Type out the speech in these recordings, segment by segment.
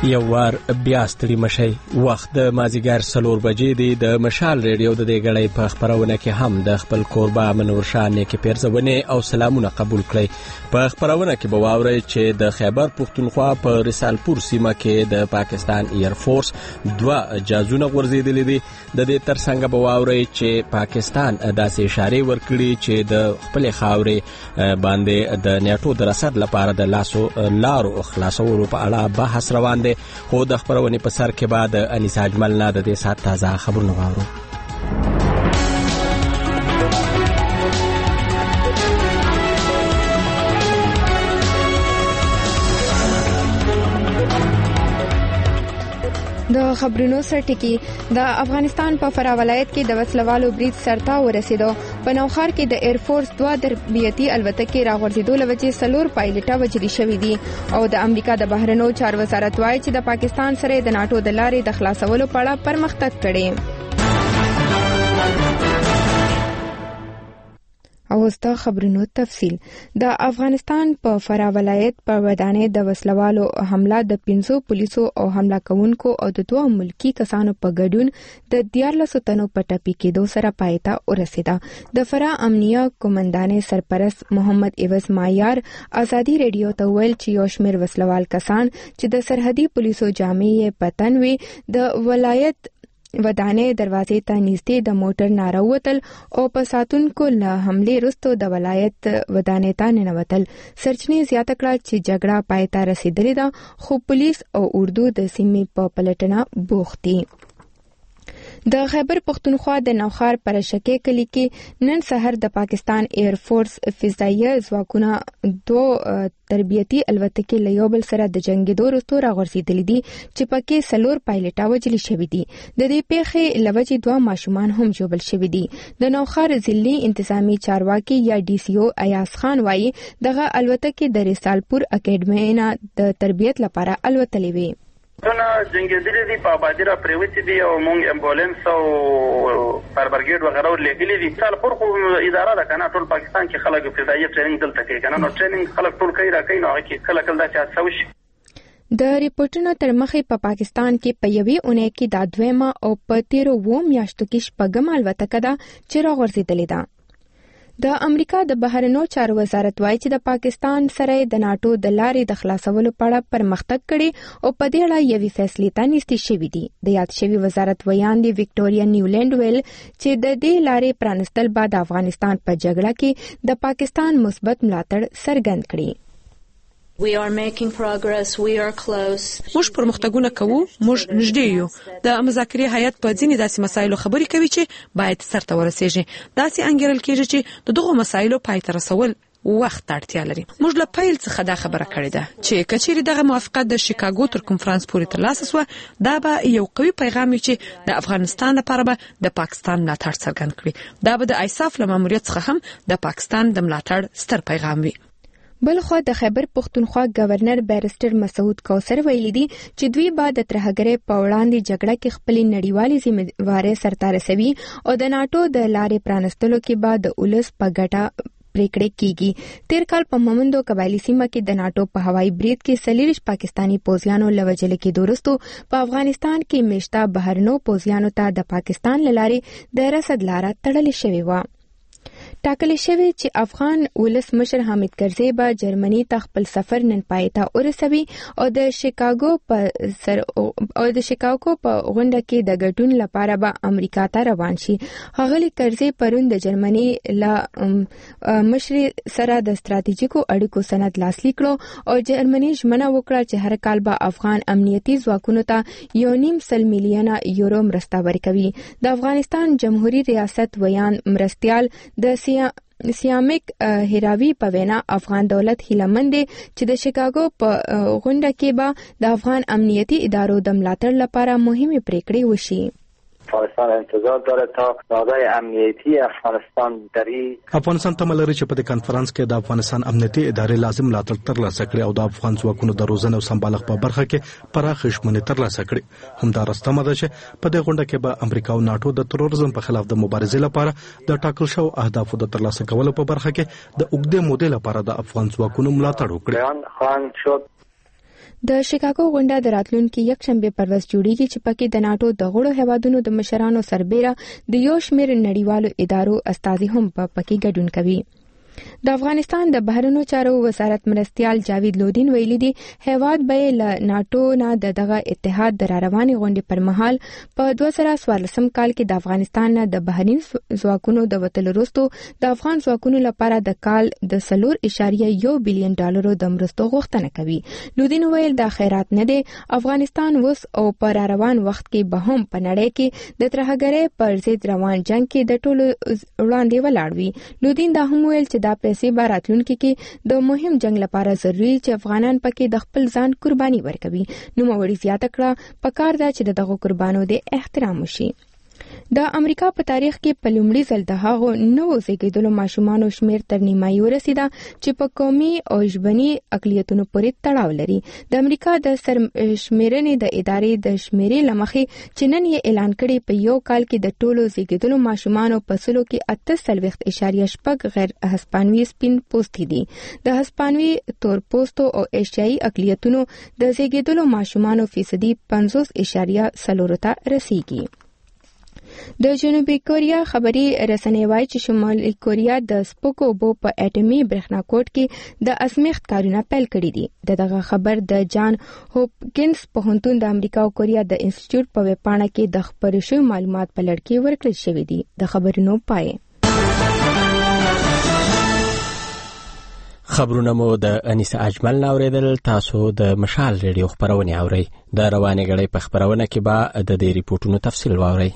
یو وار بیا ستړي مشئ. وخت د مازیګر 4 بجې دی. د مشال ریډیو د دې غړې په خبرونه کې هم د خپل کوربه منور شاه نیکي پیرزونه او سلامونه قبول کړئ. په خبرونه کې به واورئ چې د خیبر پختونخوا په رسالپور سیمه کې د پاکستان ایر فورس 2 جازونه غورځېدلې دي. د دې ترڅنګ به واورئ چې پاکستان داسې اشاره ورکړي چې د خپل خاورې باندې د نیټو د رسد لپاره د لارو خلاصولو په اړه بحث روان دی. خو د خبرونې په سر کې بعد انیسا اجمل نه د دې سات تازه خبرونه واورو. د خبرونو سرټکی د افغانستان په فراه ولایت کې د وسلوالو برید سرته ورسېدو. په نوخار کې د ایر فورس 2 تربیتي الوتکې راغورځېدو لوجې 4 پایلټه وژل شوي دي او د امریکا د بهرنیو چارو وزارت وايي چې د پاکستان سره د ناتو د لارې د خلاصولو په اړه پرمختګ کړي. او ستا خبرونو تفصیل. د افغانستان په فراه ولایت په ودانې د وسلوالو حمله د 5 پولیسو او حمله کوونکو او د 2 ملکی کسانو په ګډون د 14 تنو په ټپي کېدو سره پایته ورسېده. د فراه امنیه قومندان سرپرست محمد ایوز مایار ازادي ریډیو ته ویل چې یو شمېر وسلوال کسان چې د سرحدي پولیسو جامې پتن وي د ولایت ودانې دروازې ته نږدې د موټر ناروتل او په ساتونکو له حملې وروسته د ولایت ودانې ته ننوتل. سرچینې زیاته کړه چې جګړه پای ته رسیدلې ده خو پولیس او اردو د سیمې په پلټنه بوخت دي. د خیبر پختونخوا د نوخار پرشکې کلی کې نن سحر د پاکستان ایر فورس فضائیه ځواکونه 2 تربیتي الوتکې له یو بل سره د جنگیدو وروسته راغورځېدلې دي چې پکې 4 پایلټه وژل شوي دي. د دې پیښې لوجې 2 ماشومان هم ژوبل شوي دي. د نوخار ضلعي انتظامی چارواکي یا ډي سي او ایاز خان وايي دغه الوتکې د رسالپور اکیډمۍ نه د تربیت لپاره الوتلې وي. څونه جنگیدلې دي په آبادي را پریوتې دي او مونږ امبولانس او فایربرګیډ وغیره ورلېږلي دي. رسالپور خو اداره ده کنه ټول پاکستان کې خلک فضایي ټریننګ دلته کوي کنه نو ټریننګ خلک ټول کوي راکوي نو هغه کې کله کله دا چې هڅه وشي. د ریپورتونو تر مخې په پاکستان کې په یوې اونۍ کې دا 2 او په 13 میاشتو کې 6 الوتکه ده چې راغورځېدلې ده. د امریکا د بهرنیو چارو وزارت وايي چې د پاکستان سره د ناتو د لارې د خلاصولو په اړه پرمختګ کړي او په دې اړه یوې فیصلې ته نږدې شوي دي. د یاد شوي وزارت ویاندې وکټوریا نیولند ویل چې د دې لارې پرانستل بعد افغانستان په جګړه کې د پاکستان مثبت ملاتړ څرګند کړي. We are making progress. We are close. موږ پرمختګونه کوو. موږ نږدې یو. د مذاکرې هیئت په ځینې داسې مسایلو خبرې کوي چې باید سرته ورسیږي. داسې انګیرل کېږي چې د دغو مسایلو پای ته رسول وخت اړتیا لري. موږ له پیل څخه دا خبره کړې ده چې کچېرې دغه موافقت د شیکاګو تر کنفرانس پورې ترلاسه شوه دا به یو قوي پیغام وي چې د افغانستان لپاره به د پاکستان ملاتړ څرګند کړي. دا به د ایساف له ماموریت څخه هم د پاکستان د ملاتړ ستر پیغام وي. بلخو د خیبر پختونخوا گورنر بیرسټر مسعود کوثر ویلي دي چې دوی به د ترهګرۍ په وړاندې جګړه کې خپل نړیوالي ذمہواري سرته رسوي او د ناتو د لارې پرانستلو کې به د ولس په ګټه پریکړې کیږي. تیر کال په مومندو قبایلی سیمه کې د ناتو په هوایي برید کې 40 پاکستانی پوځیانو لوجل کې وروسته په افغانستان کې میشته بهرنیو پوځیانو ته د پاکستان لارې د رسد لاره تړل شوې و. ټاکل شوی چې افغان ولس مشر حامد کرزي به جرمني ته خپل سفر نن پای ته ورسوي او د شیکاګو په غونډه کې د ګډون لپاره به امریکا ته روان شي. ښاغلي کرزي پرون د جرمني له مشر سره د ستراتیژیکو اړیکو سند لاسلیک کړو او جرمني ژمنه وکړه چې هر کال به افغان امنیتي ځواکونو ته 1.5 میلیونه یورو مرسته ورکوي. د افغانستان جمهوریت ریاست ویان مرستیال د سیامیک هیراوی په وینا افغان دولت هیلمند دی چې د شیکاګو په غونډه کې به د افغان امنیتي ادارو د ملاتړ لپاره مهمه پریکړې وشي. افغانستان انتظار داره تا نهادهای امنیتی افغانستان افغانستان تمه لري چې په دې کانفرنس کې د افغانستان امنیتي ادارې لازم ملاتړ ترلاسه کړي او د افغان ځواکونو د روزنې او سمبالښت په برخه کې پراخه شمولې ترلاسه کړي. همدارسته مده چې په دې غونډه کې به امریکا او ناتو د تروریزم په خلاف د مبارزې لپاره د ټاکل شوو اهدافو د ترلاسه کولو په برخه کې د اوږدې مودې لپاره د افغان ځواکونو ملاتړ وکړي. د شیکاګو غونډه د راتلونکي یکشنبه پر ورځ جوړیږي چې پکې د ناتو د غړو هیوادونو د مشرانو سربېره د یو شمېر نړیوالو ادارو استازي هم پکې ګډون کوي. د افغانستان د بهرنیو چارو وزارت مرستیال جاوید لودین ویلي دی هیواد به له ناتو نه دغه اتحاد د رواني غونډې پر مهال په 2014 کال کې د افغانستان نه د بهرني ځواکونو د وتلو وروسته د افغان ځواکونو لپاره د کال د 4.1 بلین ډالرو د مرستو غوښتنه کوي. لودین ویل دا خیرات نه دی. افغانستان اوس او پر روان وخت کې به هم په نړۍ کې د ترهګرۍ پر ضد روان جنگ کې د ټولو وړاندې ولاړ وي. لودین دا هم ویل چې دا پیسې به راتلونکي کې د مهم جنگ لپاره ضروري چې افغانان پکې د خپل ځان قرباني ورکوي. نو موري زیاته کړه پکار ده چې دغه قربانو د احترام وشي. د امریکا په تاریخ کې په لومړي ځل د هغو نوو زیږیدلو ماشومانو شمیر تر نیمایي ورسیده چې په قومي او ژبني اقلیتونو پورې تړاو لري. د امریکا د سرشمیرنې د ادارې د شمیرې لمخې چې نن یې اعلان کړي په یو کال کې د ټولو زیږیدلو ماشومانو په سلو کې 48.8 غیر هسپانوي سپین پوستي دي. د هسپانوي تور پوستو او ایشیایي اقلیتونو د زیږیدلو ماشومانو فیصدي 50.4 ته رسیږي. د جنوبي کوریا خبري رسنۍ وايي چې شمالي کوریا د سپوکو اوبو په اټومي برېښنا کوټ کې د ازمیښت کارونه پیل کړي دي. دغه خبر د جان هوپکینز پوهنتون د امریکا او کوریا د انسټیټیوټ په ویبپاڼه کې د خبرو شوی معلومات په لړ کې ورکړل شوی دي. د خبرونو پای خبرونه مو د انیس اجمل نوریدل. تاسو د مشال ریډیو خبرونه اورئ. د روانې غړي په خبرونه کې به د دې ریپورتونو تفصیل واورئ.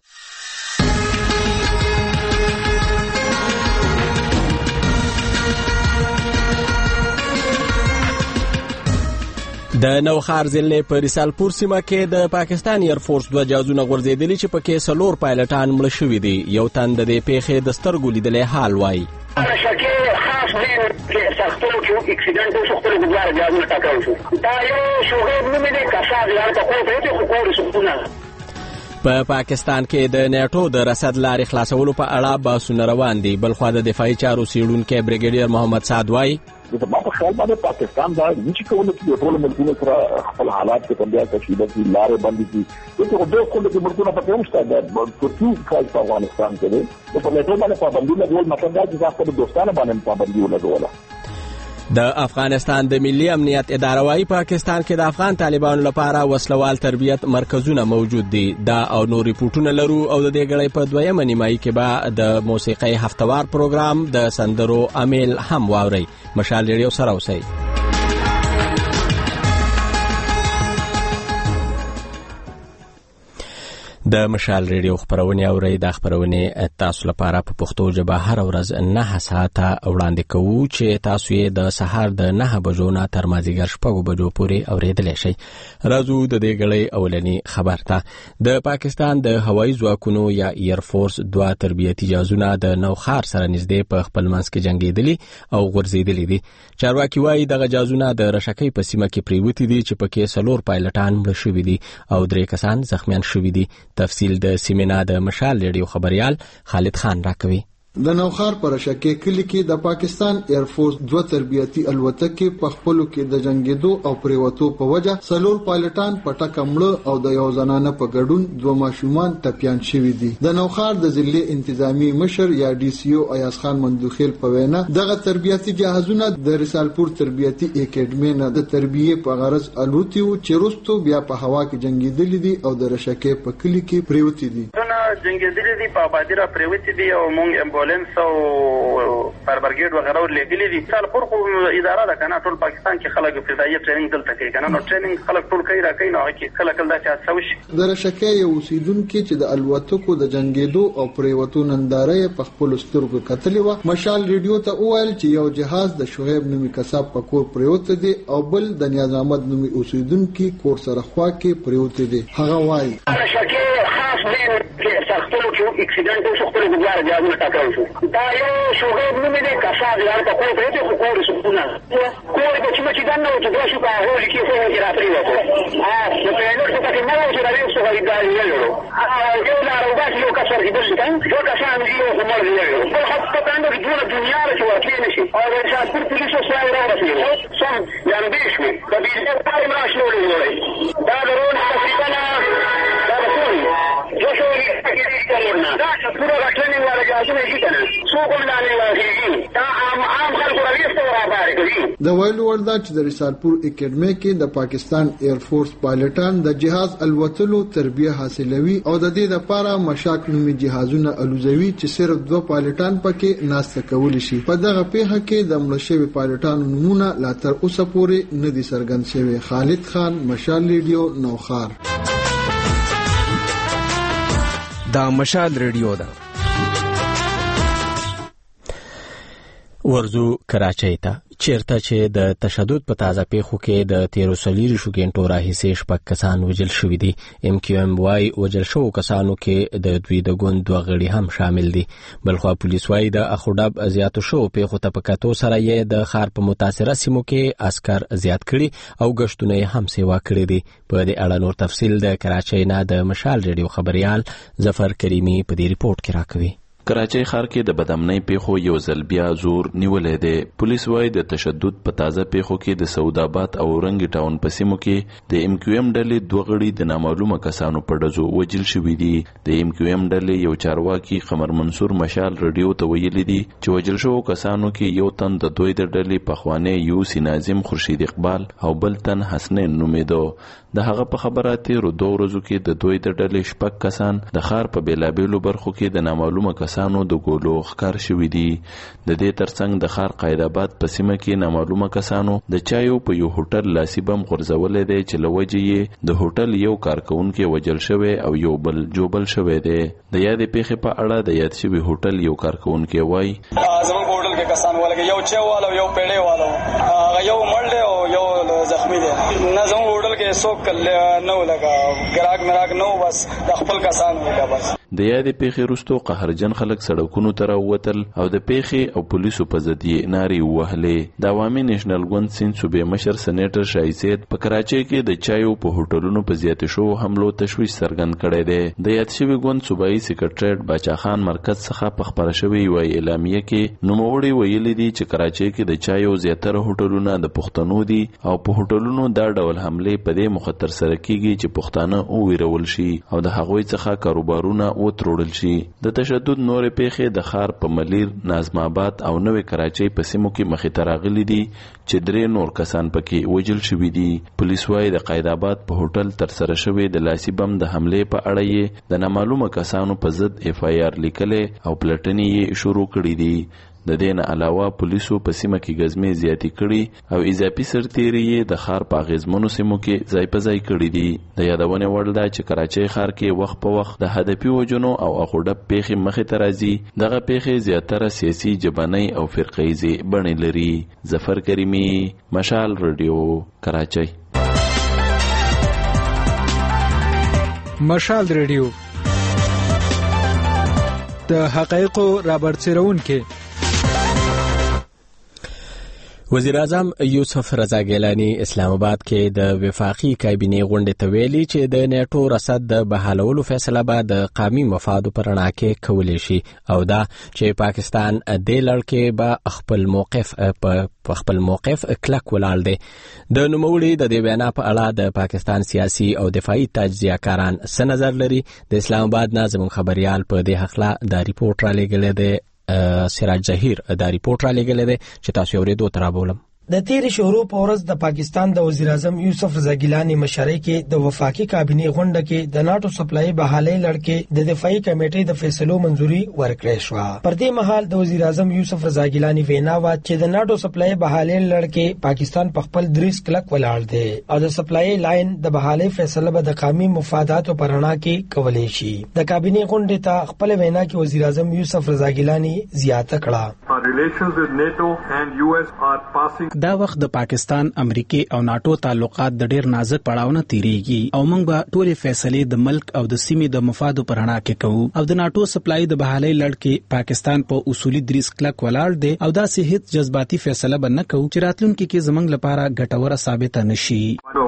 د نوخار ضلع په رسالپور سیمه کې د پاکستان ایر فورس 2 جهازونه غورځېدلي چې پکې 4 پایلټان مړه شوي دي. یو تن د دې پیښې د سترګو لیدلې حال وایي. شکه خاص دی چې سختو کې اکسیډنټ وشو خپل ګوار جهازونه ټکراو شو. دا یو شوګې نومې د کساد یار په کوټه کې خو کور سپونه. په پاکستان کې د نیټو د رسد لارې خلاصولو په اړه بحثونه روان دي. بلخوا د دفاعي چارو څېړونکی بریګیډیر محمد سعد وایي د په خیال باندې پاکستان دا چې کومه چې ټول ملکونه سره خپل حالات کې په بیا تشکیلات لارې باندې دي چې په دغه کوم کې ملکونه په کوم ستاد د ترکیه کال په افغانستان کې دي په نیټو باندې پابندي لګول مطلب دا چې خپل دوستانه باندې پابندي ولګوله. د افغانستان د ملي امنیت اداره وايي پاکستان کې د افغان طالبانو لپاره وسلوال تربیت مرکزونه موجود دي. دا او نور ریپورتونه لرو او د دې غړي په دویمه نیمایي کې به د موسیقي هفتوار پروګرام د سندرو امیل هم واوري. مشال ریډیو سره اوسئ. د مشال ریډیو خبرونه اورئ. د خبرونه تاسو لپاره په پښتو ژبه هر ورځ 9 ساعته وړاندې کوو چې تاسو یې د سهار د 9 بجو نه تر مازیګر 6 بجو پورې اوریدلی شئ. راځو د دې غړي اولنی خبر ته. د پاکستان د هوایي ځواکونو یا ایر فورس 2 تربیتي جهازونه د نوخار سره نږدې په خپل منځ کې جنگیدلي او غورځېدلي دي. چارواکي وايي دغه جهازونه د رشکې په سیمه کې پریوتی دي چې پکې 4 پایلټان مړه شوي دي او 3 کسان زخمیان شوي دي. تفصیل د سیمنا د مشال ریډیو خبريال خالد خان راکوي. د نوخار پر شکه کلی کې د پاکستان ایر فورس 2 تربیتي الوتکې په خپلو کې د جنگیدو او پریوتو په وجه 4 پایلټان پټه کمړه او د یو زنانه په ګډون 2 ماشومان ټپيان شوي دي. د نوخار د ضلع انتظامی مشر یا ډي سي او ایاز خان مندوخیل په وینا دغه تربیتي جهازونه د رسالپور تربیتي اکیډمي نه د تربیه په غرض الوتي او چیرستو بیا په هوا کې جنگیدلي دي او د رشکه په کلی کې پریوتی دي. جنگیدلي دي په آبادی را پریوتی دي او مونږ امبولانس او فایربرګیډ وغیرہ ورلګلي دي. سال پر خو اداره ده کنه ټول پاکستان کې خلک فضائیه ټریننګ دلته کوي کنه. نو ټریننګ خلک ټول کوي راکې نو کې خلک دا چې تاسو د رشکه یو اوسیدونکو چې د الوتکو د جنگیدو او پریوتو ننداره په خپل سترګو کتلې و مشال ریډیو ته وویل چې یو جهاز د شعیب نومي کسب په کور پریوت دي او بل د نیاز احمد نومي اوسیدونکو کور سره خوا کې پریوت دي. هغه وایي رشکه خاص دی چې سختو کې اکسیډنټ وشو خپل ګوار جامونه ټاکل شو دا یو شوګې نومې د کساد یار په کوټه کې کور سپونه کور د چې دنه او د شو په هول کې خو یې راپری وته نو په نو څه کې نو چې راځي څه غوړي دا یو یو لا روباش یو کسر کې بل څه یو کسان دی یو مر دی یو په خپل باندې د دنیا له څه ورته نشي او د شاکر پولیسو سره راځي سم یان بيشوي په دې ځای راشلو لري دا درون تقریبا دا رسول جو شو یې کې کړنه دا ټول راټنینګ ولا جاسو نه کیږي څو کوم لاندې راځي دا عام خلکو راويسته وراباره کوي د ویلو وردا چې د رسالپور اکیډمي کې د پاکستان ایر فورس پایلټان د جهاز الوتلو تربیه حاصلوي او د دې لپاره مشاک نومي جهازونه الوزوي چې صرف 2 پایلټان پکې ناسته کول شي په دغه پیښه کې د ملشوي پایلټانو نمونه لا تر اوسه پورې نه دي څرګند شوی. خالد خان، مشال ریډیو، نوخار. دا مشال ریډیو ده. ورزو کراچۍ ته چیرته چې د تشدد په تازه پیښو کې د 13 غنټو راهیسې شپږ کسان وژل شوي دي. ام کیو ام وايي وژل شوو کسانو کې د دوی د ګوند 2 غړي هم شامل دي. بلخوا پولیس وايي د اخوډب زیاتو شوو پیښو ته په کتو سره یې د ښار په متاثره سیمو کې عسكر زیات کړي او غشتونه هم سیوا کړي دي. په دې اړه نور تفصیل د کراچۍ نه د مشال ریډیو خبريال ظفر کریمی په دې ریپورت کې راکوي. کراچۍ ښار کې د بدامنۍ پیښو یو ځل بیا زور نیولې ده. پولیس وايي د تشدد په تازه پیښو کې د سعودآباد او رنګ ټاون په سیمو کې د ام کیو ام ډلې 2 غړي د نامعلومه کسانو په ډزو وژل شوي دي. د ام کیو ام ډلې یو چارواکي قمر منصور مشال ریډیو ته ویلي دي چې وژل شوو کسانو کې یو تن د دوی د ډلې پخوانی یوسي ناظم خورشید اقبال او بل تن حسنین نومیدو. د هغه په خبراتي 2 ورځو کې د دوی د ډلې 6 کسان د ښار په بیلابیلو برخو کې د نامعلومه کسانو د ګولو ښکار شوي دي. د دې ترڅنګ د ښار قایدآباد په سیمه کې نامعلومه کسانو د چایو په یو هوټل لاسي بم غورځولې دی چې لوجې یې د هوټل یو کارکونکو وژل شوی او یو بل جوبل شوی دی. د یادې پیښې په اړه د یاد شوی هوټل یو کارکونکو وایي زموږ هوټل کې کسان ولګي یو چایوالو یو پیړې والو یو مړ دی او یو زخمی دی. نه زموږ هوټل کې څوک نه ولګا ګراګ مراګ نو بس د خپل کسان ولګا بس. د یادې پیښې وروسته قهرجن خلک سړکونو ته راووتل او د پیښې او پولیسو په ضد یې نارې ووهلې. د عوامي نېشنل ګوند سیند صوبې مشر سېنیټر شایزید په کراچۍ کې د چایو په هوټلونو په زیاتې شوو حملو تشویش څرګند کړی دی. د یاد شوي ګوند صوبایي سکرټریټ باچا خان مرکز څخه په خپره شوې یوه اعلامیه کې نوموړي ویلي دي چې کراچۍ کې د چایو زیاتره هوټلونه د پښتنو دي او په هوټلونو دا ډول حملې په دې مخ ترسره کیږي چې پښتانه وویرول شي او د هغوی څخه کاروبارونه وتروړل شي. د تشدد نورې پیښې د ښار په ملیر، نظم آباد او نوې کراچۍ په سیمو کې مخې ته راغلي دي چې 3 نور کسان پکې وژل شوي دي. پولیس وايي د قایدآباد په هوټل ترسره شوی د لاسي بم د حملې په اړه یې د نامعلومه کسانو په ضد اف آی آر لیکلې او پلټنې یې شروع کړې دي. د دې نه علاوه پولیسو په سیمه کې غزمې زیاتې کړي او اضافي سرتیري یې د ښار په غزمنو سیمو کې ځای په ځای کړي دي. د یادونه وړ ده چې کراچۍ ښار کې وخت په وخت د هدفي وجنو او اخوډب پیښې مخې ته راځي. دغه پیښې زیاتره سیاسي جبهنۍ او فرقه‌ایزې بڼې لري. ظفر کریمی، مشال ریډیو، کراچۍ. مشال ریډیو د حقایقو رابرسېرون کې وزیر اعظم یوسف رضا ګیلانی اسلام آباد کې د وفاقي کابینې غونډې ته ویلي چې د نیټو رصد د بحالولو فیصله به د قومي مفادو پر رڼا کې کولی شي او دا چې پاکستان د لړ کې به خپل موقف کلک ولاړ دی. د نوموړي د دې وینا په اړه د پاکستان سیاسي او دفاعي تجزیه‌کاران څه نظر لري؟ د اسلام آباد نه زموږ خبريال په دې حقله دا ریپورت را لېږلی دی. سراج ظهیر دا ریپورت را لېږلی دی چې تاسو اورېدو ته رابولم. د تیر شورو په ورځ د پاکستان د وزیر اعظم یوسف رضا ګیلانی مشرۍ کې د وفاقي کابینې غونډه کې د ناتو سپلای بحالۍ لړ کې د دفاعي کمیټې د فیصلو منځوري ورکړې شو. پر دې مهال د وزیر اعظم یوسف رضا ګیلانی وینا و چې د ناتو سپلای بحالۍ لړ کې پاکستان په خپل دریس کلک ولاړ دی او د سپلای لاین د بحالۍ فیصله به د قومي مفاداتو پر رڼا کې کولای شي. د کابینې غونډې ته خپل وینا کې وزیر اعظم یوسف رضا ګیلانی زیاته کړه. For the relations with NATO and US are passing. دا وخت د پاکستان، امریکای او ناتو تعلقات د ډیر نازک پړاوونه تیریږي او موږ به ټولې فیصلې د ملک او د سیمې د مفادو پر اړه کې کوو او د ناتو سپلای د بحالۍ لړ کې پاکستان په اصولي دریس کلک ولاړ دی او دا سه هیڅ جذباتي فیصله بنه کوو چې راتلونکي کې زمنګ لپاره ګټوره ثابت نشي.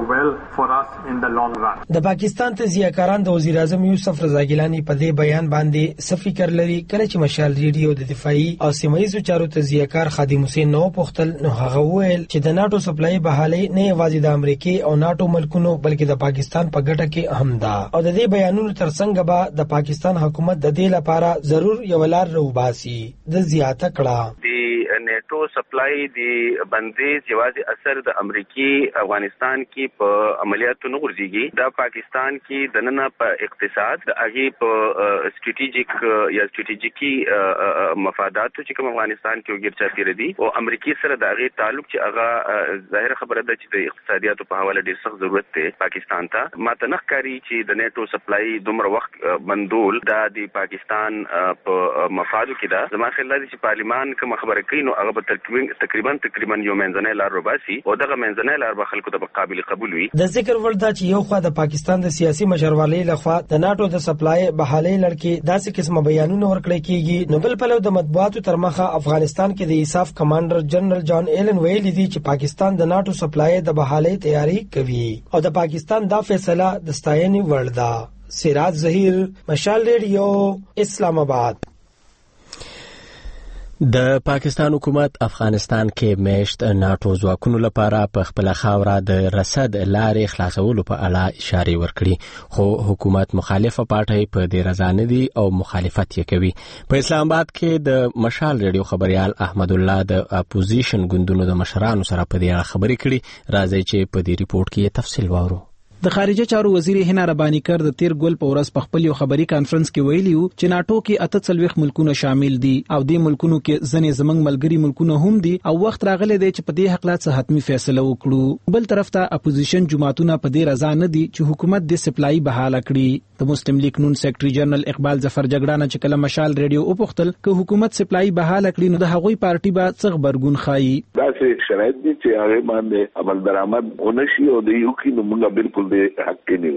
د پاکستان تجزیه‌کاران د وزیر اعظم یوسف رضا ګیلانی په دې بیان باندې څه فکر لري کله چې مشال ریډیو د دفاعي او سیمایي چارو تجزیه‌کار خادم حسین نو پختل نو هغه ویل چې د ناتو سپلای بحالۍ نه یوازې د امریکای او ناتو ملکونو بلکې د پاکستان په ګټه کې اهم ده او د دې بیانونو ترڅنګ به د پاکستان حکومت د دې لپاره ضرور یو لار روباسي د زیاته کړه. نیټو سپلای دی بندیز یوازې اثر د امریکای افغانستان کې په عملیاتو نه ورځيږي دا پاکستان کې د نن په اقتصاد د هغه په استراتیژیکي مفادات چې کوم افغانستان کې وګرځا پیری دي او امریکای سره د هغه تعلق چې هغه ظاهر خبره ده چې د اقتصادیاتو په حواله ډیر سخت ضرورت دی پاکستان ته ماته نه ښکاري چې د نیټو سپلای دومره وخت بندول دا د پاکستان په مفادو کې ده. زما خیال دی چې پارلیمان کوم خبره کوي نو هغه تقریبا یو منځنۍ لار روباسي او دغه منځنۍ لار به خلکو ته قابل قبول وي. د ذکر ول دا چې یو خوا د پاکستان د سیاسي مشروالۍ لخوا د ناتو د سپلای بحالۍ لړ داسې قسمه بیانونه ورکړل کیږي نو بل په د مطبوعاتو تر مخه افغانستان کې د ایساف کمانډر جنرال جان ایلن ویلي دی چې پاکستان د ناتو سپلای د بحالۍ تیاری کوي او د پاکستان دا فیصله د ستاینې وړ ده. سراج ظهیر، مشال ریډیو، اسلام آباد. د پاکستان حکومت افغانستان کې میشت ناتو ځواکونو لپاره په خپل خاوره د رسد لارې خلاصولو په اړه اشاره ورکړي خو حکومت مخالفه پارټي په دې رضا نه دي او مخالفت یې کوي. په اسلام آباد کې د مشال ریډیو خبريال احمد الله د اپوزیشن ګوندونو د مشرانو سره په دې اړه خبرې کړي. راځي چې په دې ریپورت کې تفصیل واورو. د خارجه چارو وزیر هنا ربانی کر د تیر ګل په ورځ په خپل یو خبري کانفرنس کې ویلیو چې ناتو کې 48 ملکونه شامل دي او د ملکونو کې ځنې زمنګ ملګری ملکونه هم دي او وخت راغلی دی چې په دې حق لا څه حتمی فیصله وکړو. بل طرف ته اپوزیشن جماعتونه په دې رضا نه دي چې حکومت د سپلای بحاله کړي. د مسلم لیگ نون سیکریټری جنرال اقبال ظفر جګړه چې کله مشال ریډیو او پختل ک حکومت سپلای بحاله کړي نو د هغوی پارټي به څه خبرګون خایي. دا څه شرایط دي چې هغه باندې عمل درآمد ونشي او د یو کې نو موږ بالکل د حق کې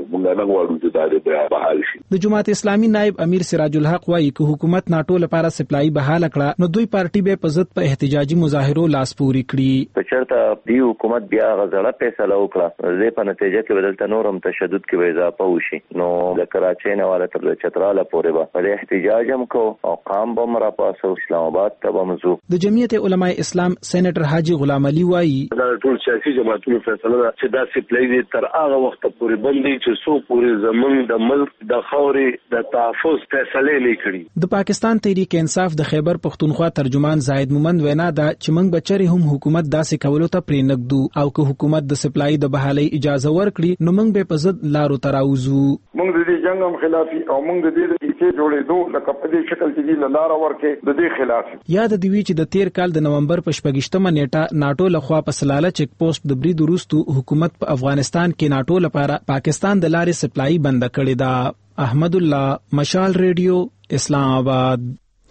د جماعت اسلامي نائب امیر سراج الحق وايي چې حکومت ناتو لپاره سپلای بحاله کړه نو دوی پارټي به په ضد په احتجاجي مظاهرو لاس پوري کړي. په چرته دی حکومت بیا غزړه فیصله وکړه زه په نتیجه کې بدلته نورم تشدد کې اضافه وشي نو د کراچۍ نه والا تر چتراله پورې به په احتجاج هم کو او قام بم را پاسو اسلام آباد ته بمزو. د جمعیت علماء اسلام سېنیټر حاجی غلام علي وايي دا ټول سیاسي جماعتونو فیصله ده چې دا سپلای تر هغه وخت پورې بندي چې سو پورې زمونږ د ملک د خاورې د تحفظ فیصله لیکړي. د پاکستان تحریک انصاف د خیبر پختونخوا ترجمان زاهد مومند وینا ده چې موږ بچری هم حکومت داسې کولو ته پرې نګدو او که حکومت د سپلای د بحالۍ اجازه ورکړي نو موږ به په ضد لارو تراوزو. موږ د دې جنگ هم خلافي او موږ د دې چې جوړېدو لکه په دې شکل چې د لار ورکې د دې خلاف. یاد دی وی چې د تیر کال د نومبر په 28مه نیټه ناتو لخوا په سلاله چیک پوسټ د برید وروسته حکومت په افغانستان کې ناتو لپاره پاکستان د لارې سپلای بند کړی دا. احمد الله، مشال ریډیو، اسلام آباد.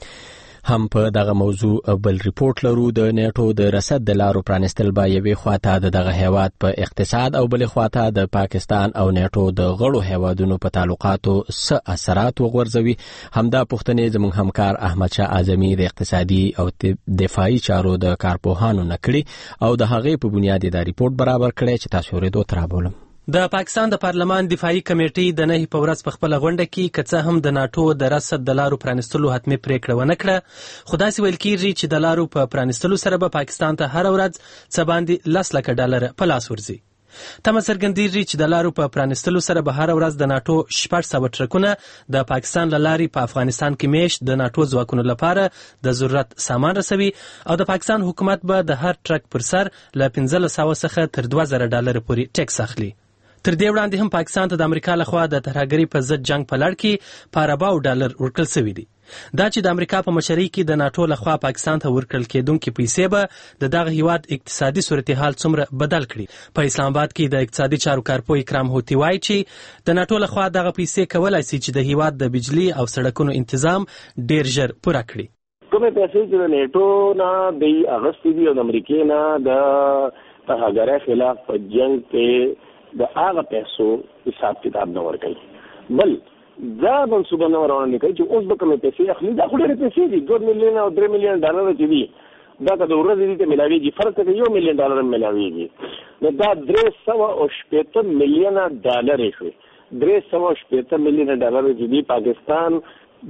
هم په دغه موضوع بل ریپورت لرو. د نیټو د رسد د لارو پرانستل به یوې خواته دغه هیواد په اقتصاد او بل خواته د پاکستان او نیټو د غړو هیوادونو په تعلقاتو څه اثرات وغورځوي. همدا پوښتنې زموږ همکار احمد شاه اعظمي د اقتصادي او دفاعي چارو د کارپوهانو نکړي او د هغې په بنیاد دا ریپورت برابر کړی چې تاسو ورته ترابولم. د پاکستان د پارلمان دفاعي کمیټې د نه په ورځ په خپل غونډه کې کڅه هم د ناتو د رسد د لارو پرانستلو حتمي پریکړه ونه کړه. خو داسې ویل کېږي چې د لارو په پرانستلو سره به پاکستان ته هر ورځ څه باندې 10 لک ډالر په لاس ورځي. تمه څرګندېږي چې د لارو په پرانستلو سره به هر ورځ د ناتو 600 ټرکونه د پاکستان له لارې په افغانستان کې میشت د ناتو ځواکونو لپاره د ضرورت سامان رسوي او د پاکستان حکومت به د هر ټرک پر سر له 1500 څخه تر 2000 ډالر پورې ټیکس اخلي. تر دې وړاندې هم پاکستان ته د امریکا لخوا د ترهګرۍ په ضد جنگ په لړ کې په ارباو ډالر ورکړل شوي دي. دا چې د امریکا په مشرۍ کې د ناتو لخوا پاکستان ته ورکړل کېدونکې پیسې به د دغه هیواد اقتصادي صورتحال څومره بدل کړي. په اسلام آباد کې د اقتصادي چارو کارپوه اکرام هوتي وایي چې د ناتو لخوا دغه پیسې کولای شي چې د هیواد د بجلی او سړکونو تنظیم ډیر ژر پوره کړي. کومه پیسې چې د نیټو نه د اغستې دي او د امریکای نه د ترهګرۍ خلاف په جنگ کې د هغه پیسو حساب کتاب نه ورکوي. بل دا منصوبه نه ورونه کوي چې اوس به کومه پیسې اخلي. دا خو ډېرې پیسې دي، 2 میلیون او 3 میلیون ډالر چې دي دا که د ورځې دي ته ملاویږي، فرق ته $1 میلیون ملاویږي. نو دا 380 میلیونه ډالر شوي. 380 میلیونه ډالر چې دي پاکستان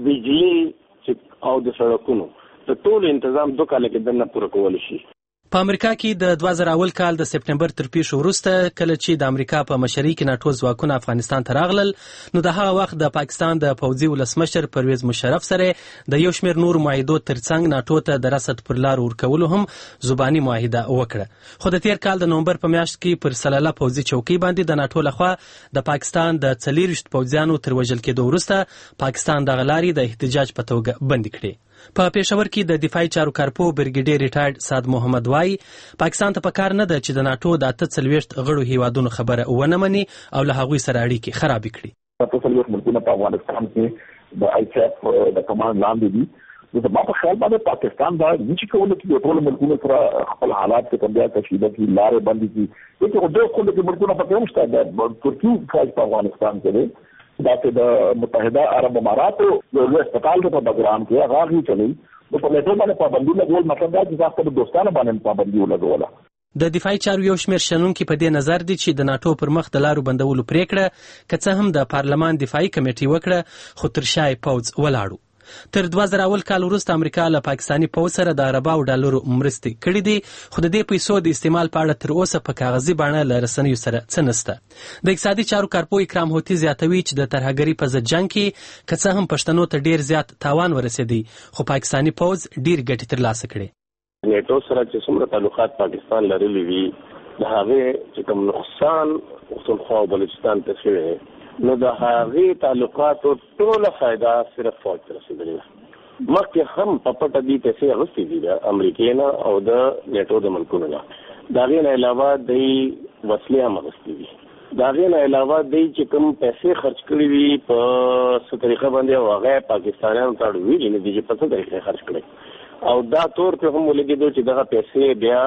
بجلی او د سړکونو د ټول تنظیم 2 کال کې دنه پوره کول شي. په امریکا کې د 2000 کال د سپټمبر تر پیښو وروسته کله چې د امریکا په مشرۍ کې ناټو ځواکونه افغانستان ته راغلل، نو د هغه وخت د پاکستان د پوځي ولسمشر پرویز مشرف سره د یو شمېر نور معاهدو ترڅنګ ناټو ته د رسد پر لار ورکولو هم زبانی معاهده وکړه. خو د تیر کال د نومبر په میاشت کې پر سلاله پوځي چوکۍ باندې د ناټو لخوا د پاکستان د 40 پوځیانو تر وژل کېدو وروسته پاکستان د غلاري د احتجاج په توګه بند کړي. په پېښور کې د دفاعي چارو کارپو برګیډیر ریټایرډ سعد محمد وای پاکستان ته پکار نه ده چې د ناټو د 48 غړو هیوادونو خبره ونه مني او له هغوی سره اړیکې خراب کړي. تاسو ملکونه په افغانستان کې د ISAF د کمانډ لاندې دي. د ما په خیال باندې پاکستان دا نشي کولای چې ټول ملکونه سره خپل حالات ته بیا تشدید کی لارې بندي کی. چې دوه خلک د ملکونه په کوم شته د ترکیه په افغانستان کې دا چې د متحده عرب اماراتو یو هسپتال په بګرام کې هغه هی چلی نو په لټو باندې پابندي لګول مطلب دا چې تاسو د دوستانو باندې پابندي ولګوله. د دفاعي چارو یو شمېر شنونکي په دې نظر دي چې د ناټو پر مخ د لارو بندولو پریکړه که څه هم د پارلمان دفاعي کمیټې وکړه خو تر شا یې پوځ ولاړو. تر 2000 کال وروسته امریکا له پاکستاني پوځ سره د عرباو ډالرو مرستې کړې دي، خو د دې پیسو د استعمال په اړه تر اوسه په کاغذي بڼه له رسنیو سره څه نشته. د اقتصادي چارو کارپو اکرام هوتي زیاتوي چې د ترهګرۍ په ضد جنګ کې که څه هم پښتنو ته ډیر زیات تاوان ورسېدی، خو پاکستاني پوځ ډیر ګټې ترلاسه کړې. نیټو سره چې څومره تعلقات پاکستان لرلي وي د هغه چې کوم نقصان پښتونخوا او بلوچستان ته شوی نو د هغه تعلقاتو ټوله فائدہ صرف فوج ته رسیدلې ده. مخکې هم په پټه دي پیسې اغوستې دي د امریکای نه او د نیټو د ملکونو نه. د هغې نه علاوه دوی وسلې هم اغوستې دي. د هغې نه علاوه دوی چې کوم پیسې خرچ کړي وي په څه طریقه باندې او هغه پاکستانیانو ته ویلي نه دي چې په څه طریقې خرچ کړي او دا طور په هم ولګېدو چې دغه پیسې بیا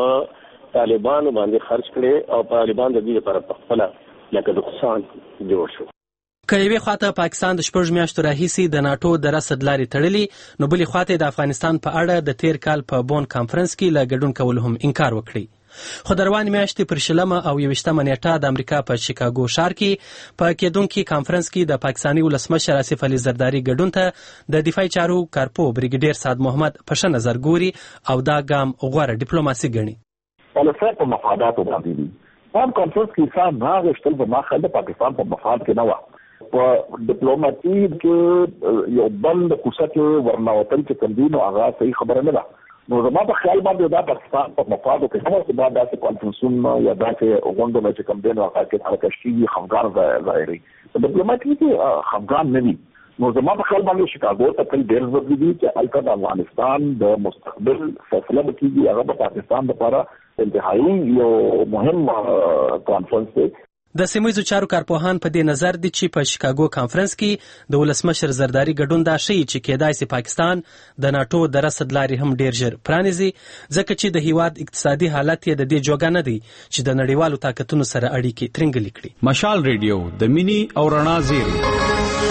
په طالبانو باندې خرچ کړي او طالبان د دې لپاره په خپله لکه نقصان جوړ شو. که یوې خواته پاکستان د 6 میاشتو راهیسې د ناټو د رسد لارې تړلي، نو بلې خواته د افغانستان په اړه د تیر کال په بون کانفرنس کې له ګډون کولو هم انکار وکړي. خو د روانې میاشتې پر 20 او 21 نیټه د امریکا په شیکاګو ښار کې په کېدونکي کانفرنس کې د پاکستاني ولسمشر آصف علي زرداري ګډون ته د دفاعي چارو کارپو برګیډیر سعد محمد په ښه نظر ګوري او دا ګام غوره ډیپلوماسي ګڼي. پالیسي په مفاداتو باندې دي. هم کانفرنس کې ځان نه غوښتل په ماخه د پاکستان په مفاد کې نه و. په ډیپلوماسي کې یو بند کوڅه کې ورنوتل چې کوم دي نو هغه صحیح خبره نه ده. نو زما په خیال باندې دا پاکستان په مفادو کې هم چې دا داسې کانفرنسونه یا داسې غونډونه چې کوم دي نو هغه کې حرکت شي خفګان ظاهري. په ډیپلوماسي کې خفګان نه وي. نو زما په خیال باندې شیکاګو ته تل ډېر ضروري دي چې البته د افغانستان د مستقبل فیصله وکړي. هغه په پاکستان لپاره انتهایی یو مهم کانفرنس دی. د سیمه‌ییزو چارو کارپوهان په دې نظر دي چې په شیکاګو کانفرنس کې د ولسمشر زرداري ګډون دا ښیي چې کېدای سي پاکستان د ناټو د رسد لارې هم ډیر ژر پرانیزي، ځکه چې د هیواد اقتصادي حالت یې د دې جوګه نه دی چې د نړیوالو طاقتونو سره اړیکې ترنګلې کړي. مشال ریډیو د مینی او رڼا زیری.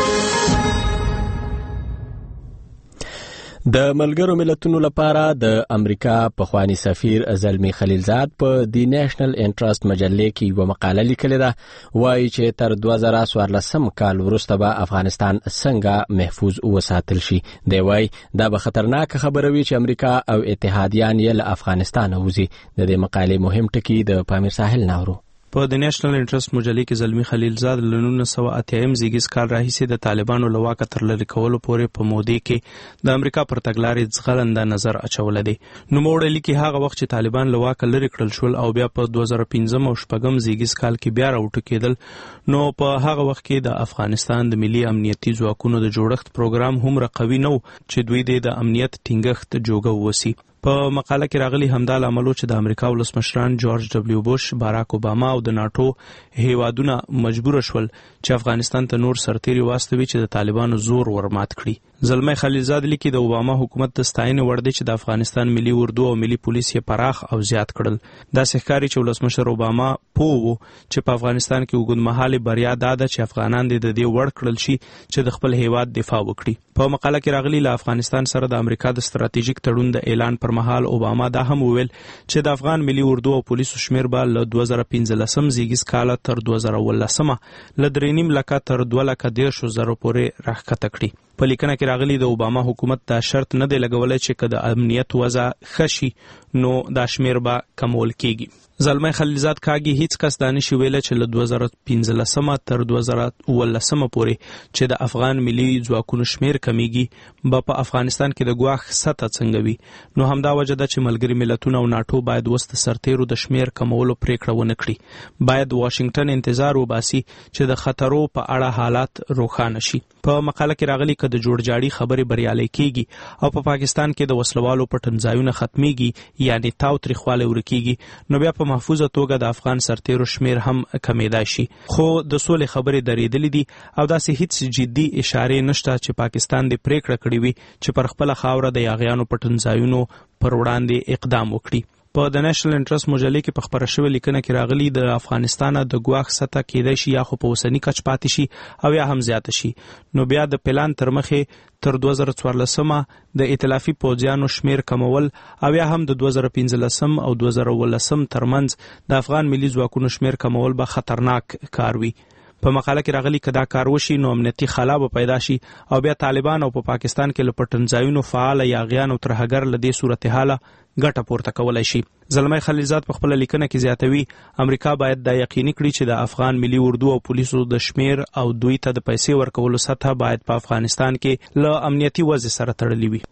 د ملګرو ملتونو لپاره د امریکا پخوانی سفیر زلمی خلیلزاد په دی نېشنل انټرست مجلې کې یو مقاله لیکلې ده، وایي چې تر 2014 کال وروسته به افغانستان څنګه محفوظ وساتل شي. دی وایي دا به خطرناک خبره وي چې امریکا او اتحادیان یې له افغانستان وځي. د دې مقالې مهم ټکی د پامیر ساحل ناورو. په د نېشنل انټرست مجلې کې زلمی خلیلزاد له 1980 زیږیز کال راهیسې د طالبانو له واکه تر لرې کولو پورې په مودې کې د امریکا پر تګلارې ځغلنده نظر اچولی دی. نوموړی لیکي هغه وخت چې طالبان له واکه لرې کړل شول او بیا په 2015 او 2016 زیږیز کال کې بیا راوټوکېدل، نو په هغه وخت کې د افغانستان د ملي امنیتي ځواکونو د جوړښت پروګرام هومره قوي نه و چې دوی د امنیت ټینګښت جوګه ووسی. په مقاله کې راغلي همدا لامل چې د امریکا ولسمشران جورج دبلیو بوش، باراک اوباما او د ناتو هیوادونه مجبور شول چې افغانستان ته نور سرتیري واستوي چې د طالبانو زور ورمات کړي. زلمی خلیلزاد لیکي د اوباما حکومت د ستاینې وړ دی چې د افغانستان ملي اردو او ملي پولیس یې پراخ او زیات کړل. داسې ښکاري چې ولسمشر اوباما پوه و چې په افغانستان کې اوږدمهالې بریا دا ده چې افغانان د دې وړ کړل شي چې د خپل هیواد دفاع وکړي. په مقاله کې راغلي له افغانستان سره د امریکا د ستراتیژیک تړون د اعلان پر مهال اوباما دا هم وویل چې د افغان ملي اردو او پولیسو شمیر به له 2015 زیږیز کاله تر 2018 له 3.5 لکه تر 2,10,000 پورې راښکته کړي. په لیکنه کې راغلي د اوباما حکومت دا شرط نه دی لګولی چې که د امنیت وضع ښه شي نو دا شمیر به کمول کیږي. زلمی خلیلزاد کاږي هیڅ کس دا نشي ویلی چې له 2015 تر 2018 پورې چې د افغان ملي ځواکونو شمیر کمیږي به په افغانستان کې د ګواښ سطح څنګه وي. نو همدا وجه ده چې ملګري ملتونه او ناټو باید وست سرتیرو د شمیر کمولو پریکړه ونه کړي. باید واشنگټن انتظار وباسي چې د خطرو په اړه حالات روښانه شي. په مقاله کې راغلي که د جوړجاړي خبرې بریالۍ کیږي او په پاکستان کې د وسلوالو پټنځایونه ختمیږي یعنی تاو تریخوالی ورکیږي نو بیا په محفوظه توګه د افغان سرتیرو شمیر هم کمیدای شي. خو د سولې خبرې درېدلې دي او داسې هیڅ جدي اشارې نشته چې پاکستان دې پریکړه کړې وي چې پر خپله خاوره د یاغیانو پټنځایونو پر وړاندې اقدام وکړي. په د نېشنل انټرست مجلې کې په خبره شوې لیکنه کې راغلي د افغانستان د ګواښ سطح کېدای شي یا خو په اوسني کچ پاتې شي او یا هم زیاته شي. نو بیا د پلان تر مخې تر 2014 د ائتلافي پوځیانو شمیر کمول او یا هم د 2015 او 2018 ترمنځ د افغان ملي ځواکونو شمیر کمول به خطرناک کار وي. په مقاله کې راغلي که دا کار وشي نو امنیتي خلا به پیدا شي او بیا طالبان او په پاکستان کې له پټنځایونو فعال یاغیان او ترهګر له دې صورتحاله ګټه پورته کولی شي. زلمی خلیلزاد په خپله لیکنه کې زیاتوي امریکا باید دا یقیني کړي چې د افغان ملي اردو او پولیسو د شمیر او دوی ته د پیسې ورکولو سطح باید په افغانستان کې له امنیتي وضع سره تړلې وي.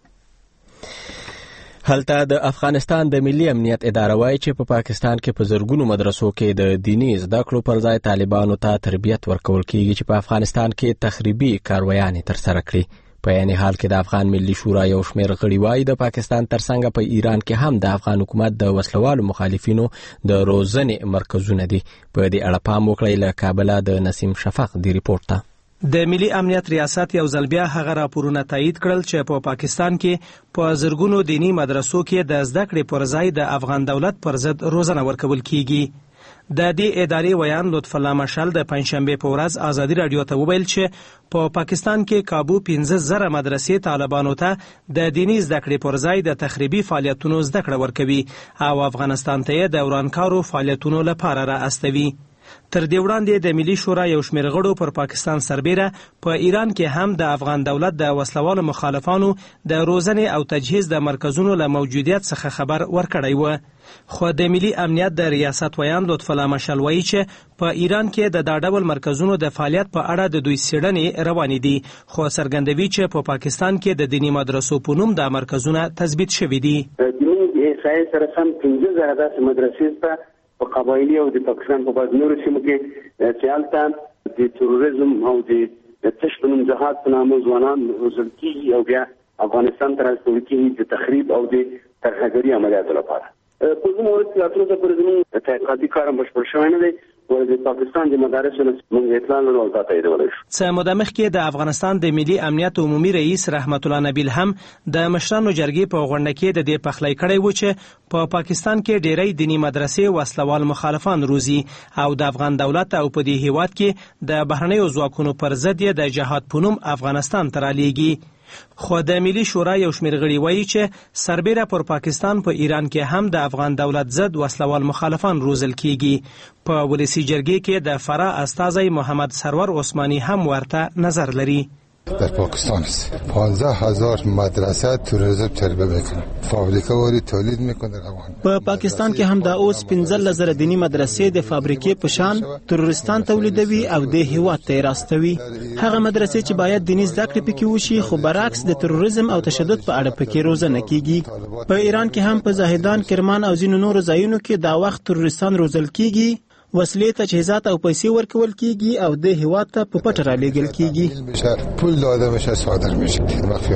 هلته د افغانستان د ملي امنیت اداره وایي چې په پاکستان کې په زرګونو مدرسو کې د دیني زده کړو پر ځای طالبانو ته تربیت ورکول کیږي چې په افغانستان کې تخریبي کارویانې ترسره کړي. په یعنی حال کې د افغان ملي شورا یو شمېر غړي وایي د پاکستان ترڅنګ په ایران کې هم د افغان حکومت د وسلوالو مخالفینو د روزنې مرکزونه دي. په دې اړه پام وکړئ. له کابله د نسیم شفق دی ریپورت ته. د ملي امنیت ریاست یو ځل بیا هغه راپورونه تایید کړل چې په پاکستان کې په زرګونو دینی مدرسو کې د زده کړې پر ځای د افغان دولت پر ضد روزنه ورکول کیږي. د دې ادارې ویان لطف الله مشال د پنځشنبه په ورځ ازادي رادیو ته وویل چې په پاکستان کې کابو 15,000 مدرسې طالبانو ته د دینی زده کړې پر ځای د تخریبي فعالیتونو زده کړه ورکوي او افغانستان ته د ورانکارو فعالیتونو لپاره را استوي. تر دې وړاندې د ملي شورا یو شمېر غړو پر پاکستان سربیره په ایران کې هم د افغان دولت د وسلوالو مخالفانو د روزنې او تجهیز د مرکزونو له موجودیت څخه خبر ورکړی و. خو د ملي امنیت د ریاست ویان لطف الله مشال وایي چې په ایران کې د دا ډول مرکزونو د فعالیت په اړه د دوی څېړنې روانې دي خو څرګندوي چې په پاکستان کې د دیني مدرسو په نوم د مرکزونه تثبیت شوي دي. دیني احصایې سره سم 15,000 داسې مدرسې ته په قبایلي او د پاکستان په بعض نورو سیمو کې چې هلته د تروریزم او د تش په نوم جهاد په نامه ځوانان روزل کېږي او بیا افغانستان ته راستول کېږي د تخریب او د ترهګري عملیاتو لپاره. په کوم وخت کې راتلو ته پر زموږ تحقیقاتي کار هم بشپړ شوی نه دی او د پاکستان د مدارسو موږ اطلاع لرو او تاسو یې ولرئ. څه موده مخکې د افغانستان د ملي امنیت عمومي رئیس رحمت الله نبیل هم د مشرانو جرګې په غونډه کې د دې پخلی کړی و چې په پاکستان کې ډېری دیني مدرسې وسلوال مخالفان روزي او د افغان دولت او په دې هیواد کې د بهرنیو ځواکونو پر ضد د جهاد په نوم افغانستان ته رالیږي. خو د ملي شورا یو شمېر غړي وایي چې سربیره پر پاکستان په ایران کې هم د افغان دولت ضد وسلوال مخالفان روزل کیږي. په ولسی جرګې کې د فرا استازی محمد سرور عثماني هم ورته نظر لري. در پاکستان است 15,000 مدرسه توریسم تربیه میکنه فابریکه واری تولید میکنه. په پاکستان کې هم د اوس 15,000 دینی مدرسې د فابریکې په شان تروریستان تولیدوي او د هیواد ته راستوي. هغه مدرسې چې باید دیني زده کړې پکې وشي خو برعکس د تروریزم او تشدد په اړه پکې روزنه کیږي. په ایران کې هم په زاهدان، کرمان او ځینو نورو ځایونو کې دا وخت تروریستان روزل کیږي، وسلې تجهیزات او پیسې ورکول کیږي او د هیواد ته په پټه را لېږل کیږي. پول داده میشه صادر میشه مخفیانه.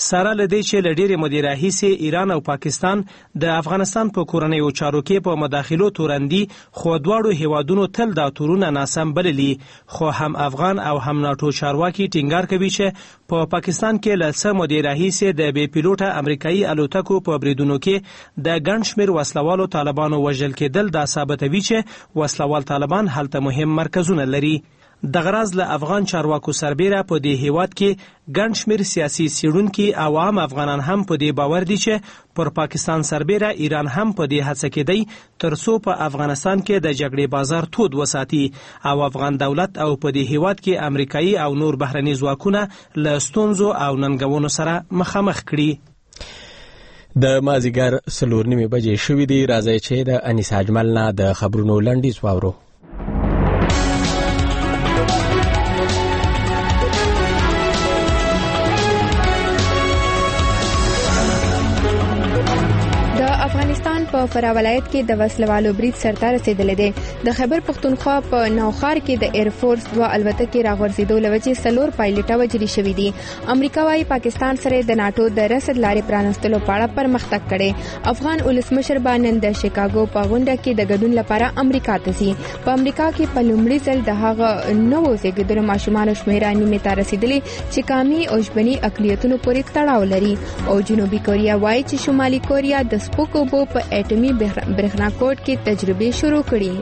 سره لدې چې لډيري مودې راهیسې ایران او پاکستان د افغانستان په کورنیو چارو کې په مداخلو تورندي خو دواړو هیوادونو تل دا تورونه ناسم بللي خو هم افغان او هم ناتو چارواکي ټینګار کوي چې په پاکستان کې له څه مودې راهیسې د بې پیلوټه امریکایي الوتکو په بریدونو کې د ګڼ شمېر وسلوالو طالبانو وژل کېدل دا ثابتوي چې وسلوال طالبان هلته مهم مرکزونه لري. د غرض له افغان چارواکو سربیره په دې هیواد کې ګڼ شمېر سیاسي څېړونکي او عام افغانان هم په دې باور دي چې پر پاکستان سربیره ایران هم په دې هڅه کې دی تر څو په افغانستان کې د جګړې بازار تود وساتي او افغان دولت او په دې هیواد کې امریکایي او نور بهرني ځواکونه له ستونزو او ننګونو سره مخامخ کړي. د مازیګر 4:30 بجې شوې دي. راځي چې د انیس اجمل نه د خبرونو لنډیز واورو. افغانستان په فراه ولایت کې د وسلوالو برید سرته رسیدلی دی. د خیبر پختونخوا په نوخار کې د ایر فورس 2 الوتکې راغورځېدو له وجې 4 پایلټه وژل شوي دي. امریکا وايي پاکستان سره د ناټو د رسد لارې پرانستلو په اړه پرمختګ کړي. افغان ولسمشر به نن د شیکاګو په غونډه کې د ګډون لپاره امریکا ته ځي. په امریکا کې په لومړي ځل د هغه نوو زیږېدلو ماشومانو شمېره نیمې ته رسیدلې چې قامي او ژبني اقلیتونو پورې تړاو لري او جنوبي کوریا وايي چې شمالي کوریا د سپوکو په اټومي برېښنا کوډ کې تجربې شروع کړي.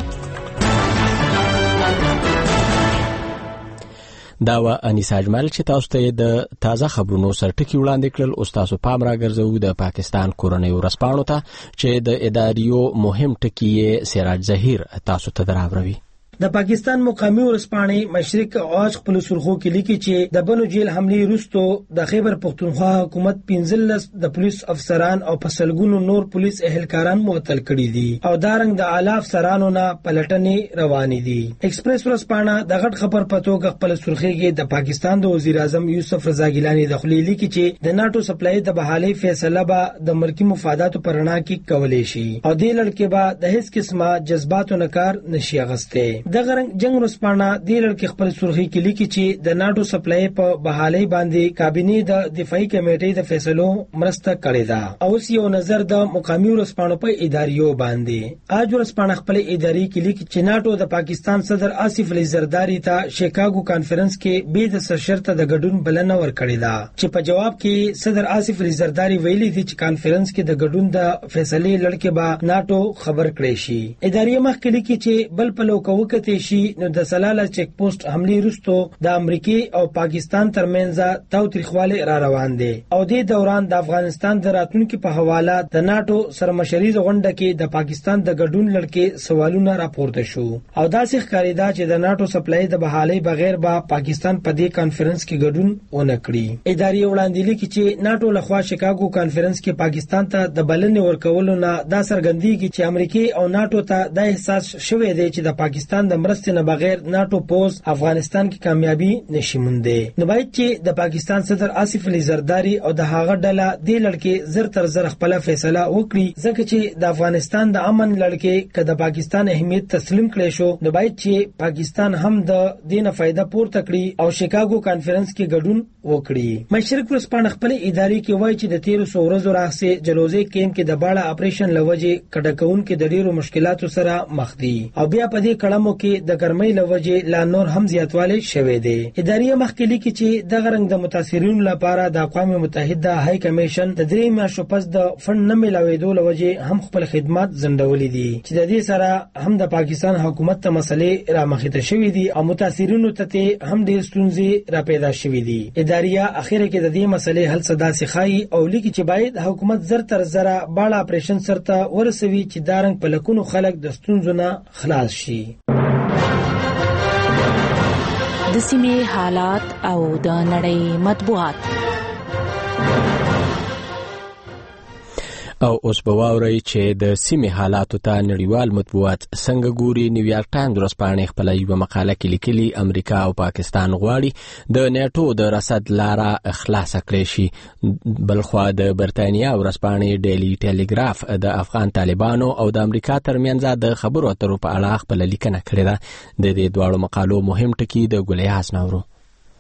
دا و انیس اجمل چې تاسو ته د تازه خبرونو سرټکی وړاندې کړل. او تاسو پام راګرځو د پاکستان کورنۍ ورسپانو ته چې د اداریو مهم ټکی سراج ظهیر تاسو ته دراوړي. د پاکستان مقامی ورسپانې مشرق اوج خپل سرخو کې لیکي چې د بنو جیل حمله وروسته د خیبر پختونخوا حکومت 15 د پولیس افسران او پسلګونو نور پولیس اهلکاران معطل کړي دي او دارنګ د اعلی افسرانو نه پلټنې روانې دي. ایکسپریس ورسپانه د غټ خبر پتو خپل سرخي کې د پاکستان د وزیر اعظم یوسف رضا ګیلانی د خلی لیکي چې د ناتو سپلای د بحالي فیصله به د ملکی مفاداتو پرنا کې کولې شي او د لړکې به د هیڅ قسمه جذباتو نکار نشي غسته. د جنگ ورسپانه د لړکې خپل سرخي کې لیکي چې د ناتو سپلای په بحالي باندې کابینه د دفاعي کمیټې د فیصلو مرسته کړې ده. او یو نظر د مقامی ورسپانو په اداریو باندې اج ورسپانه خپل اداري کې لیکي چې ناتو د پاکستان صدر آصف علي زرداری ته شیکاګو کانفرنس کې به د سرشرط د ګډون بلنه ورکړې ده چې په جواب کې صدر آصف علي زرداری ویلي دي چې کانفرنس کې د ګډون د فیصلې لړکې به ناتو خبر کړي شي. اداري مخکې لیکي چې بل په لوکوکه شي نو د سلاله چیک پوسټ حمله وروسته د امریکای او پاکستان ترمنځ تاوتریخواله را روان دي او د دوران د افغانستان د راتلونکو په حواله د ناتو سرمشري غونډه کې د پاکستان د ګډون لړکې سوالونه راپورته شو او داسې ښکاریدا چې د ناتو سپلای د بحالي بغیر به پاکستان په دې کانفرنس کې ګډون ونه کړي. اداري وړاندې لیکي چې ناتو لخوا شیکاګو کانفرنس کې پاکستان ته د بلنې ورکولو نه دا څرګندېږي چې امریکای او ناتو ته د احساس شوې دی چې د پاکستان د مرستې نه بغیر ناتو پوز افغانستان کې کامیابی نشي مونده. نو باید چې د پاکستان صدر آصف علي زرداری او د هغه ډله د لړکې زر تر زر خپل فیصله وکړي ځکه چې د افغانستان د امن لړکې کله د پاکستان اهمیت تسلیم کړي شو نو باید چې پاکستان هم د دینه فائدہ پورته کړي او شیکاګو کانفرنس کې ګډون وکړي. مشرق ورسپانه خپل اداري کې وایي چې د 1300 ورځو راهسه جلوزي کیمپ کې د باړه اپریشن لوجه کډکون کې د ډیرو مشکلاتو سره مخ دي او بیا په دې کړمو کې د ګرمۍ لوجه لا نور هم زیاتوالی شوه دی. اداري مخکې لیکي چې د غرنګ د متاثرینو لپاره د اقوام متحده های کمیشن د 3 میاشتو پس د فند نه ملاوېدو لوجه هم خپل خدمات زندولې دي چې د دې سره هم د پاکستان حکومت ته مسلې را مخې ته شوې دي او متاثرینو ته هم ډېر ستونزې را پیدا شوې دي. اداريه اخیره کې د دې مسلې حل صدا سخای او لیکي چې باید حکومت زر تر زر باړه اپریشن سرته ورسوي چې دارنګ په لکونو خلک د ستونزو نه خلاص شي. د سیمې حالات او د نړۍ مطبوعات. او اوس به واورئ چې د سیمې حالاتو ته نړیوال مطبوعات څنګه ګوري. نیویارک ټایمز ورځپاڼې خپله یوه مقاله کې لیکلي امریکا او پاکستان غواړي د نیټو د رسد لاره خلاصه کړی شي. بلخوا د برتانیا ورځپاڼې ډیلی ټیلیګراف د افغان طالبانو او د امریکا ترمنځ د خبرو اترو په اړه خپله لیکنه کړې ده. د دې دواړو مقالو مهم ټکي د ګلیاس نورو.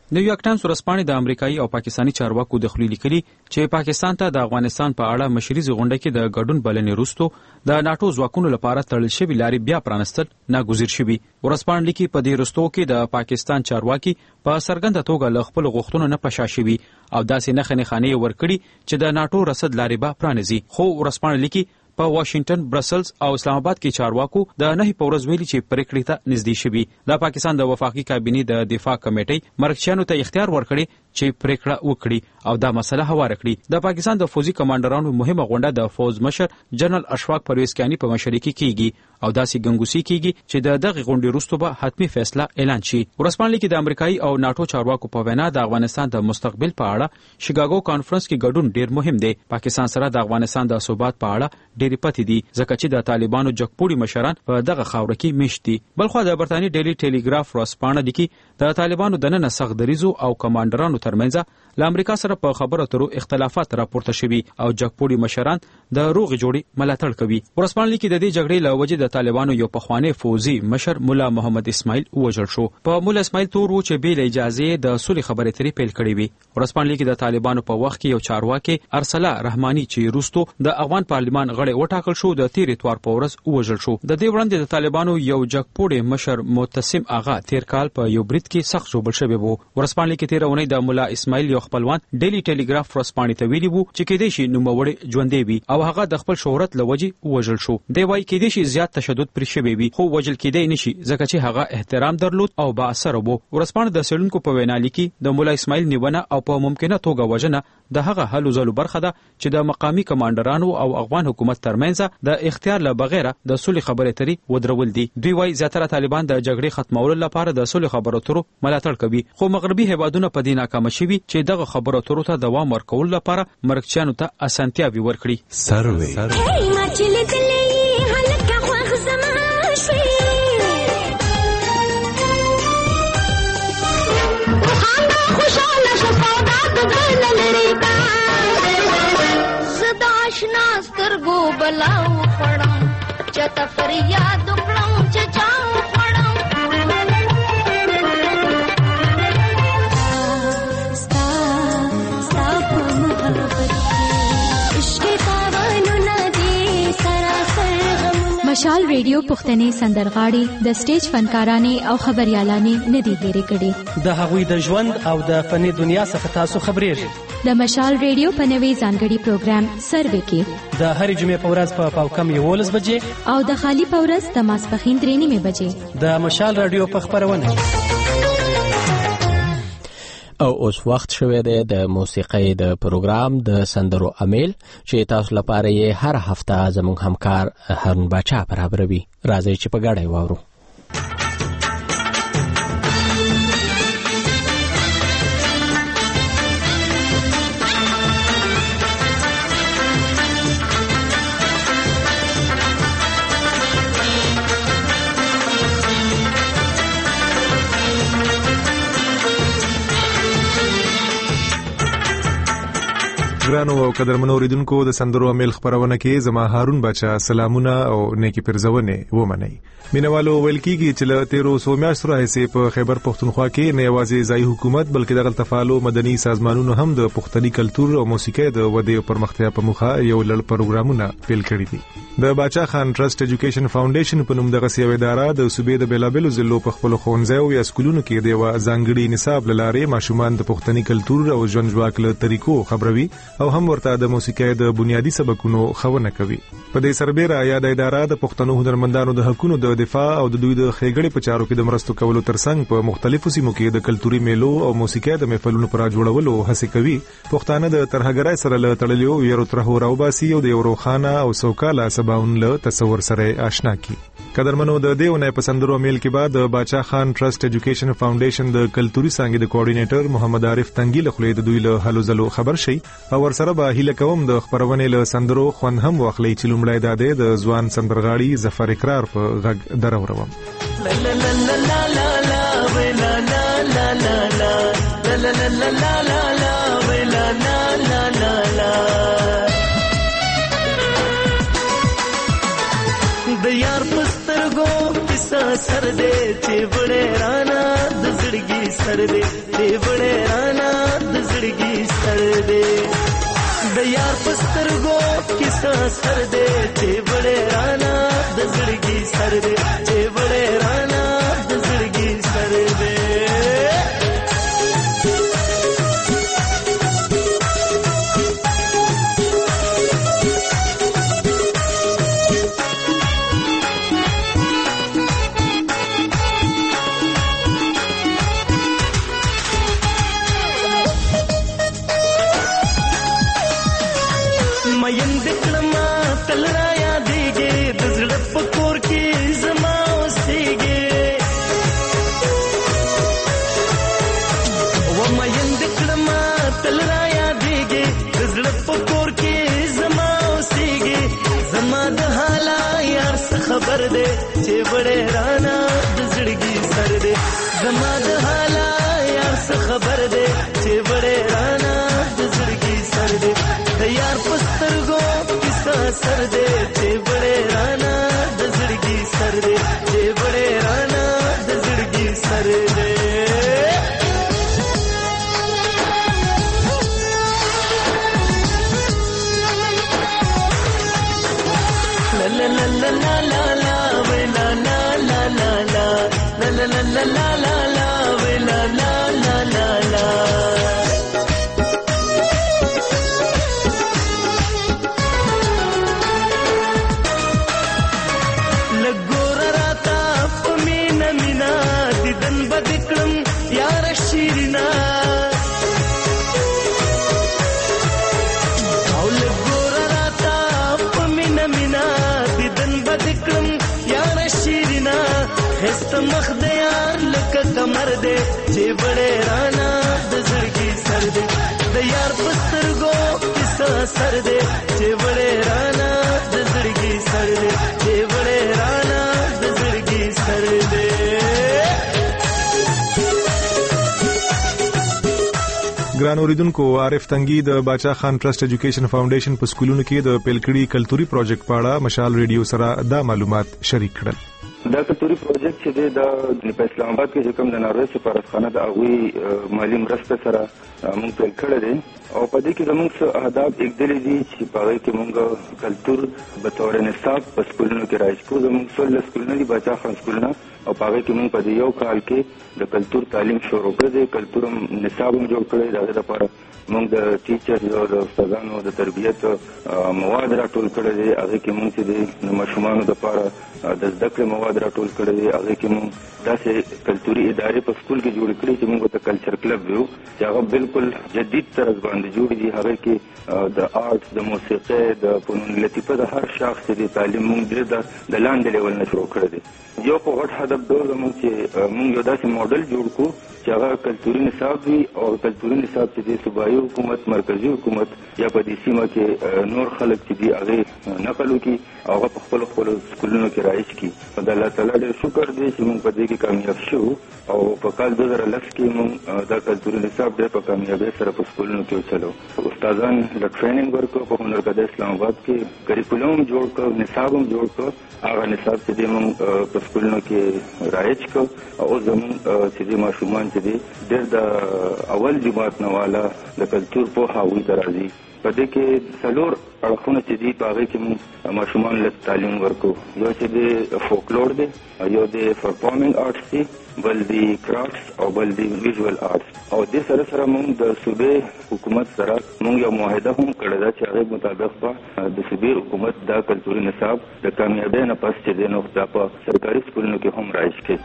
نیویارک ټایمز ورځپاڼې د امریکایي او پاکستانی چارواکو د خولې لیکلي چې پاکستان ته د افغانستان په اړه مشریزي غونډه کې د ګډون بلنې وروسته د ناتو ځواکونو لپاره تړل شوي لارې بیا پرانستل ناګزیر شوي. ورځپاڼه لیکي په دې وروستو کې د پاکستان چارواکي په څرګنده توګه له خپلو غوښتنو نه پشا شوي او داسې نښې نښانې ورکړي چې د ناتو رسد لارې به پرانیزي. خو ورځپاڼه لیکي په واشنگټن، برسلز او اسلام آباد کې چارواکو د 9 په ورځ ویلي چې پریکړې ته نږدې شوي. د پاکستان د وفاقي کابینې د دفاع کمیټې مرکچیانو ته اختیار ورکړي چې پریکړه وکړي او دا مسله هواره کړي. د پاکستان د فوزي کمانډرانو مهمه غونډه د فوز مشر جنرال اشفاق پرویز کیانی په مشرۍ کې کیږي او داسې ګنګوسي کیږي چې د دغه غونډې وروسته به حتمی فیصله اعلان شي. ورځپاڼه کې د امریکایي او ناتو چارواکو په وینا د افغانستان د مستقبل په اړه شیکاګو کانفرنس کې ګډون ډیر مهم دی. پاکستان سره د افغانستان د ثبات په اړه ډېرې پتې دي ځکه چې د طالبانو جګپوړي مشران په دغه خاوره کې میشت دي. بلخو د برتانیې ډیلی ټیلیګراف ورځپاڼه لیکي د طالبانو دننه سخت دریزو او کمانډرانو ترمنځ له امریکا سره په خبرو اترو اختلافات راپورته شوي او جګپوړي مشران د روغې جوړې ملاتړ کوي. ورځپاڼه لیکي د دې جګړې له وجې د طالبانو یو پخوانی فوزي مشر مولا محمد اسماعیل ووژل شو. په مولا اسماعیل تور و چې بې له اجازې د صلح خبرې اترې پیل کړې وي. ورځپاڼه لیکي د طالبانو په وخت کې یو چارواکي ارسلا رحماني چې وروستو د افغان پارلمان غړی وټاکل شو د تیر اتوار په ورځ ووژل شو. د دې وړاندې د طالبانو یو جګپوړي مشر معتصم آغا تیر کال په یو برید کې سخت ژوبل شوی وو. ورځپاڼه لیکي تیر اونۍ د مولا اسماعیل یو خپلوان ډیلی ټیلیګراف ورځپاڼې ته ویلي وو چې کېدای شي نوموړی ژوندی وي او هغه د خپل شهرت له وجې ووژل شو. دی وايي کېدای شي زیات تشدد پرې شوی وي خو وژل کېدای نشي ځکه چې هغه احترام درلود او با اثر وو. ورځپاڼه د څېړونکو په وینا لیکي د مولا اسماعیل نیونه او په ممکنه توګه وژنه د هغه هلو ځلو برخه ده چې د مقامي کمانډرانو او افغان حکومت ترمنځ د اختیار له بغیر د صلح خبرې اترې ودرول دي. دوی وايي زیاتره طالبان د جګړې ختمولو لپاره د صلح خبرو اترو ملاتړ کوي خو مغربي هیوادونه په دې ناکام شوي چې دغه خبرو اترو ته دوام ورکول لپاره مرکچیانو ته اسانتیاوي ورکړي. سروي سترګو بلاو خړم چته فریاد وکړم چې چاو خړم ستا په محبت عشق پاوانو ندی سراسر غم. مشال ریډیو پښتني سندرغاړي د سټیج فنکارانې او خبريالانې ندي هېرې کړي. د هغوی د ژوند او د فني دنیا څخه تاسو خبرېږئ. د مشال ریډیو په نوي ځانګړي پروګرام سروي کې د هرې جمعې په ورځ په پاوکم 11 بجې او د خالی په ورځ د ماسپښین 3:30 بجې د مشال رادیو په خبرونه. او اوس وخت شوه د موسیقۍ د پروګرام د سندرو امیل چې تاسو لپاره یې هر هفته زموږ همکار هارون باچا برابروي. راځي چې په ګډه واورو. ګرانو او قدرمنو اوریدونکو د سندرو امیل خبرونه کې زما هارون بچا سلامونه او نیکی پرزونه ومنئ. مینوالو ویل کیږي چې له 1300 میاشتو راهیسې په خیبر پښتونخوا کې نه یوازې ځای حکومت بلکې دغه تفعالو مدني سازمانونو هم د پښتني کلتور او موسیقۍ د ودې او پرمختیا په موخه یو لړ پروګرامونه پیل کړي دي. د باچا خان ټرست ایجوکیشن فاونډیشن په نوم دغه یو اداره د صوبې د بیلابلو ضلعو په خپل ښوونځیو یا سکولونو کې د ځانګړي نصاب لاره ماشومان د پښتني کلتور او ژوند ژواک له طریقو خبروي او هم ورته د موسیقۍ د بنیادی سبقونو ښوونه کوي. په دې سربېره یا د اداره د پښتنو هنرمندانو د حقوقو د دفاع او د دوی د خېګړې په چارو کې د مرستو کولو ترڅنګ په مختلفو سیمو کې د کلتوري میلو او موسیقۍ د محفلونو پر جوړولو هڅه کوي. پښتانه د ترهګرۍ سره له تړلیو یو ترهو راوباسي او د یو روخانه او سوکاله سباون له تصور سره آشنا کی. قدرمنو د دیونه په سندرو میل کې بعد د باچا خان ټرست ایجوکیشن فاونډیشن د کلتوري څنګه د کوارډینیټر محمد عارف تنگی له خلې د دوی له حلو زلو خبر شي او ورسره به هیله کوم د خبرونه له سندرو خوند هم واخلي چې لومړی د ځوان سندرغاړي ظفر اقرار په غږ دروروم. لا لا لا لا لا لا ولا لا لا لا لا لا لا لا لا لا لا ولا لا لا لا لا د یار پسترګو کیسه سر دې چې وړه رانا د زړګي سر دے تے بڑے رانا د زړګي سر دے د یار پسترګو کیسه سر دے تے بڑے رانا د زړګي سر دے تے بڑے رانا د زړګي سر دے خبر دے چې بڑے رانا د زړګي سر دے زما د حالا یار څه خبر دے چې بڑے رانا د زړګي سر دے د یار پسترګو کیسه سر دے چې بڑے رانا د زړګي سر دے چې بڑے رانا د زړګي سر دے la la la la la la we la la la la la la la la la la la la we la la la la la لګور راتا پمینا مینا دیدن بدکړم یار شیرینا او لګور راتا پمینا مینا بدکړم یار شیرینا هست مخ دے یار لکه کمر دے چې بڑے رانا د زړګي سر دے د یار پسترګو کیسه سر دے چې بڑے رانا د زړګي سر دے چې بڑے رانا د زړګي سر دے ګران اوریدونکو عارف تنگی د باچا خان ټرست ایجوکیشن فاونډیشن په سکولونو کې د پیلکړي کلتوري پروجیکټ په اړه مشال ریډیو سره دا معلومات شریک کړل. دا کلتوري پروجیکټ چې د اسلام آباد کې کوم د ناروې سفارتخانه د هغوی مالي مرسته سره موږ پیل کړی دی او په دې کې زموږ څه اهداف ایږدلي دي چې په هغې کې موږ کلتور به طور نصاب په سکولونو کې رایج کړو. زموږ 16 سکولونه دي باچا خان سکولونه او په هغې کې موږ په دې یو کال کې د کلتور تعلیم شروع کړی دی. کلتور نصاب هم جوړ کړی د هغې لپاره موږ د ټیچرز او د استادانو د تربیت مواد راټول کړی دی. هغې کې موږ چې دی د ماشومانو لپاره د زده کړې مواد راټول کړی دی. هغې کې موږ داسې کلتوري ادارې په سکول کې جوړې کړي چې موږ ورته کلچر کلب ویو چې هغه بالکل جدید طرز باندې جوړې دي. هغې کې د آرټس د موسیقۍ د فنون لطیفه د هر شاخص چې دی تعلیم موږ ډېر د لاندې لیول نه شروع کړی دی. یو په غټ هدف دا زموږ چې موږ یو داسې موډل جوړ کړو چې هغه کلتوري نصاب وي او کلتوري نصاب چې دی صوبایي حکومت مرکزي حکومت یا په دې سیمه کې نور خلک چې دي هغې نقل وکړي او هغه په خپلو سکولونو کې رایج کړي. د الله تعالی ډېر شکر دی چې موږ په دې کې کامیاب شو او په کال 2010 کې موږ دا کلتوري نصاب ډېر په کامیابۍ سره په سکولونو کې وچلو. استادان له ټریننګ ورکړو په هنرګاه اسلام آباد کې کریکولم جوړ کړ نصاب هم جوړ کړ. هغه نصاب چې دی موږ په سکولونو کې رایج کړ او زموږ چې دی ماشومان چې دی ډېر د اول جماعت نه والا د کلتور پوهه هغوی ته راځي. په دې کې 4 اړخونه چې دي په هغې کې موږ ماشومانو له تعلیم ورکړو. یو چې دی فولکلور دی، یو دی پرفارمینګ آرټس دی، بل دی کرافټس او بل دی ویژوال آرټس. او دې سره سره موږ د صوبې حکومت سره موږ یو معاهده هم کړې ده چې هغې مطابق به د صوبې حکومت دا کلتوري نصاب د کامیابۍ نه پس چې دی نو دا په سرکاري سکولونو کې هم رایج کړي.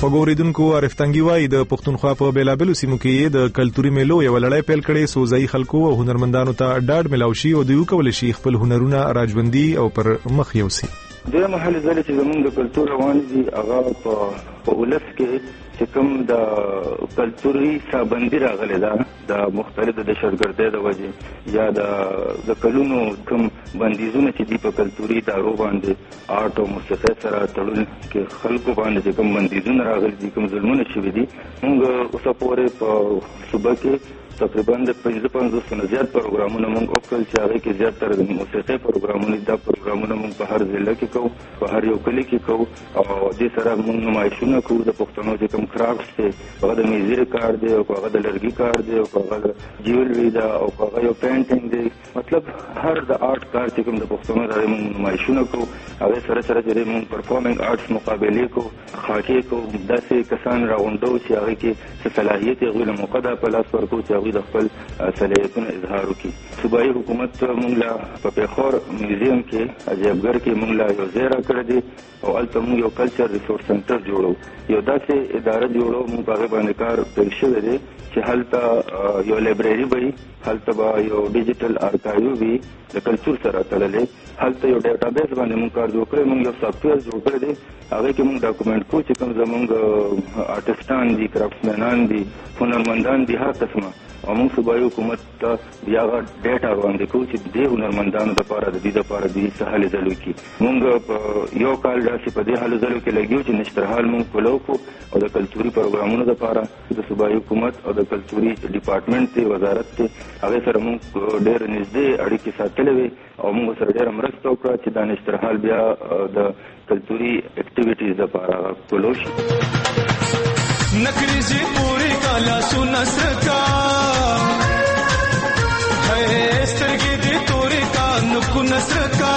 وګوریدونکو عارف تنگي وایي د پښتونخوا په بیلابلو سیمو کې د کلتوري میلو یو لړۍ پیل کړي سو ځای خلکو او هنرمندانو ته ډاډ ملاوي او دوی کول شي خپل هنرونه راجوندي او پر مخ یوسي. د محل ځل چې زموږ د کلتور روان دي هغه په ولس کې چې کوم د کلتوري سابندي راغلي ده د مختلفو د شرګردۍ د وجې یا د کلونو کوم بندیزونه چې دي په کلتوري ادارو باندې آرټ او موسیقۍ سره تړل کې خلکو باندې چې کوم بندیزونه راغلي دي کوم ظلمونه شوي دي موږ اوسه پورې په صوبه کې تقریبا د 55 نه زیات پروګرامونه موږ وکړل چې هغه کې زیاتره د موسیقۍ پروګرامونه دا پروګرامونه موږ په هر ضلع کې کوو په هر یو کلی کې کوو او دې سره موږ نمایشونه کوو د پښتنو چې کوم کرافټس دي هغه د میزیر کار دی او هغه د لرګي کار دی او هغه د جیولري دا او هغه یو پینټینګ دی مطلب هر د آرټ کار چې کوم د پښتنو د موږ نمایشونه کوو هغه سره چې موږ پرفارمینګ آرټس مقابله کوو خاکي کوو داسې کسان راغونډو چې هغه کې صلاحیت یې له موقع د پلاس ورکو چې د خپل صلاحیتونو اظهار وکړي. صوبایي حکومت موږ لا په پیښور میوزیم کې عجایبګر کې موږ لا یو ځای راکړی دی او هلته موږ یو کلچر ریسورس سنټر جوړو یو داسې اداره جوړو موږ په هغې باندې کار پیل شوی دی چې هلته یو لایبرري به وي هلته به یو ډیجیټل ارکایو وي د کلچر سره تړلی هلته یو ډیټابیس باندې موږ کار جوړ کړی موږ یو سافټویر جوړ کړی دی هغې کې موږ ډاکومنټ کوو چې کوم زموږ آرټسټان دي کرافټسمینان دي هنرمندان دي هر قسمه او موږ صوبایي حکومت ته بیا هغه ډیټا وړاندې کوو چې دې هنرمندانو دپاره د دې دپاره دې څه هلې ځلو کړي موږ په یو کال داسې په دې هلو ځلو کې لګیو چې نشترحال موږ فلو کړو او د کلتوري پروګرامونو دپاره د صوبایي حکومت او د کلتوري ډپارټمنټ دی وزارت دی هغې سره موږ ډېر نږدې اړیکې ساتلې وې او موږ سره ډېره مرسته وکړه چې دا نشترحال بیا د کلتوري اکټیویټیز دپاره فلو شي. نکریزی پوری کالا سونا سکا ہے سترگی دی توری کا نکو نسکا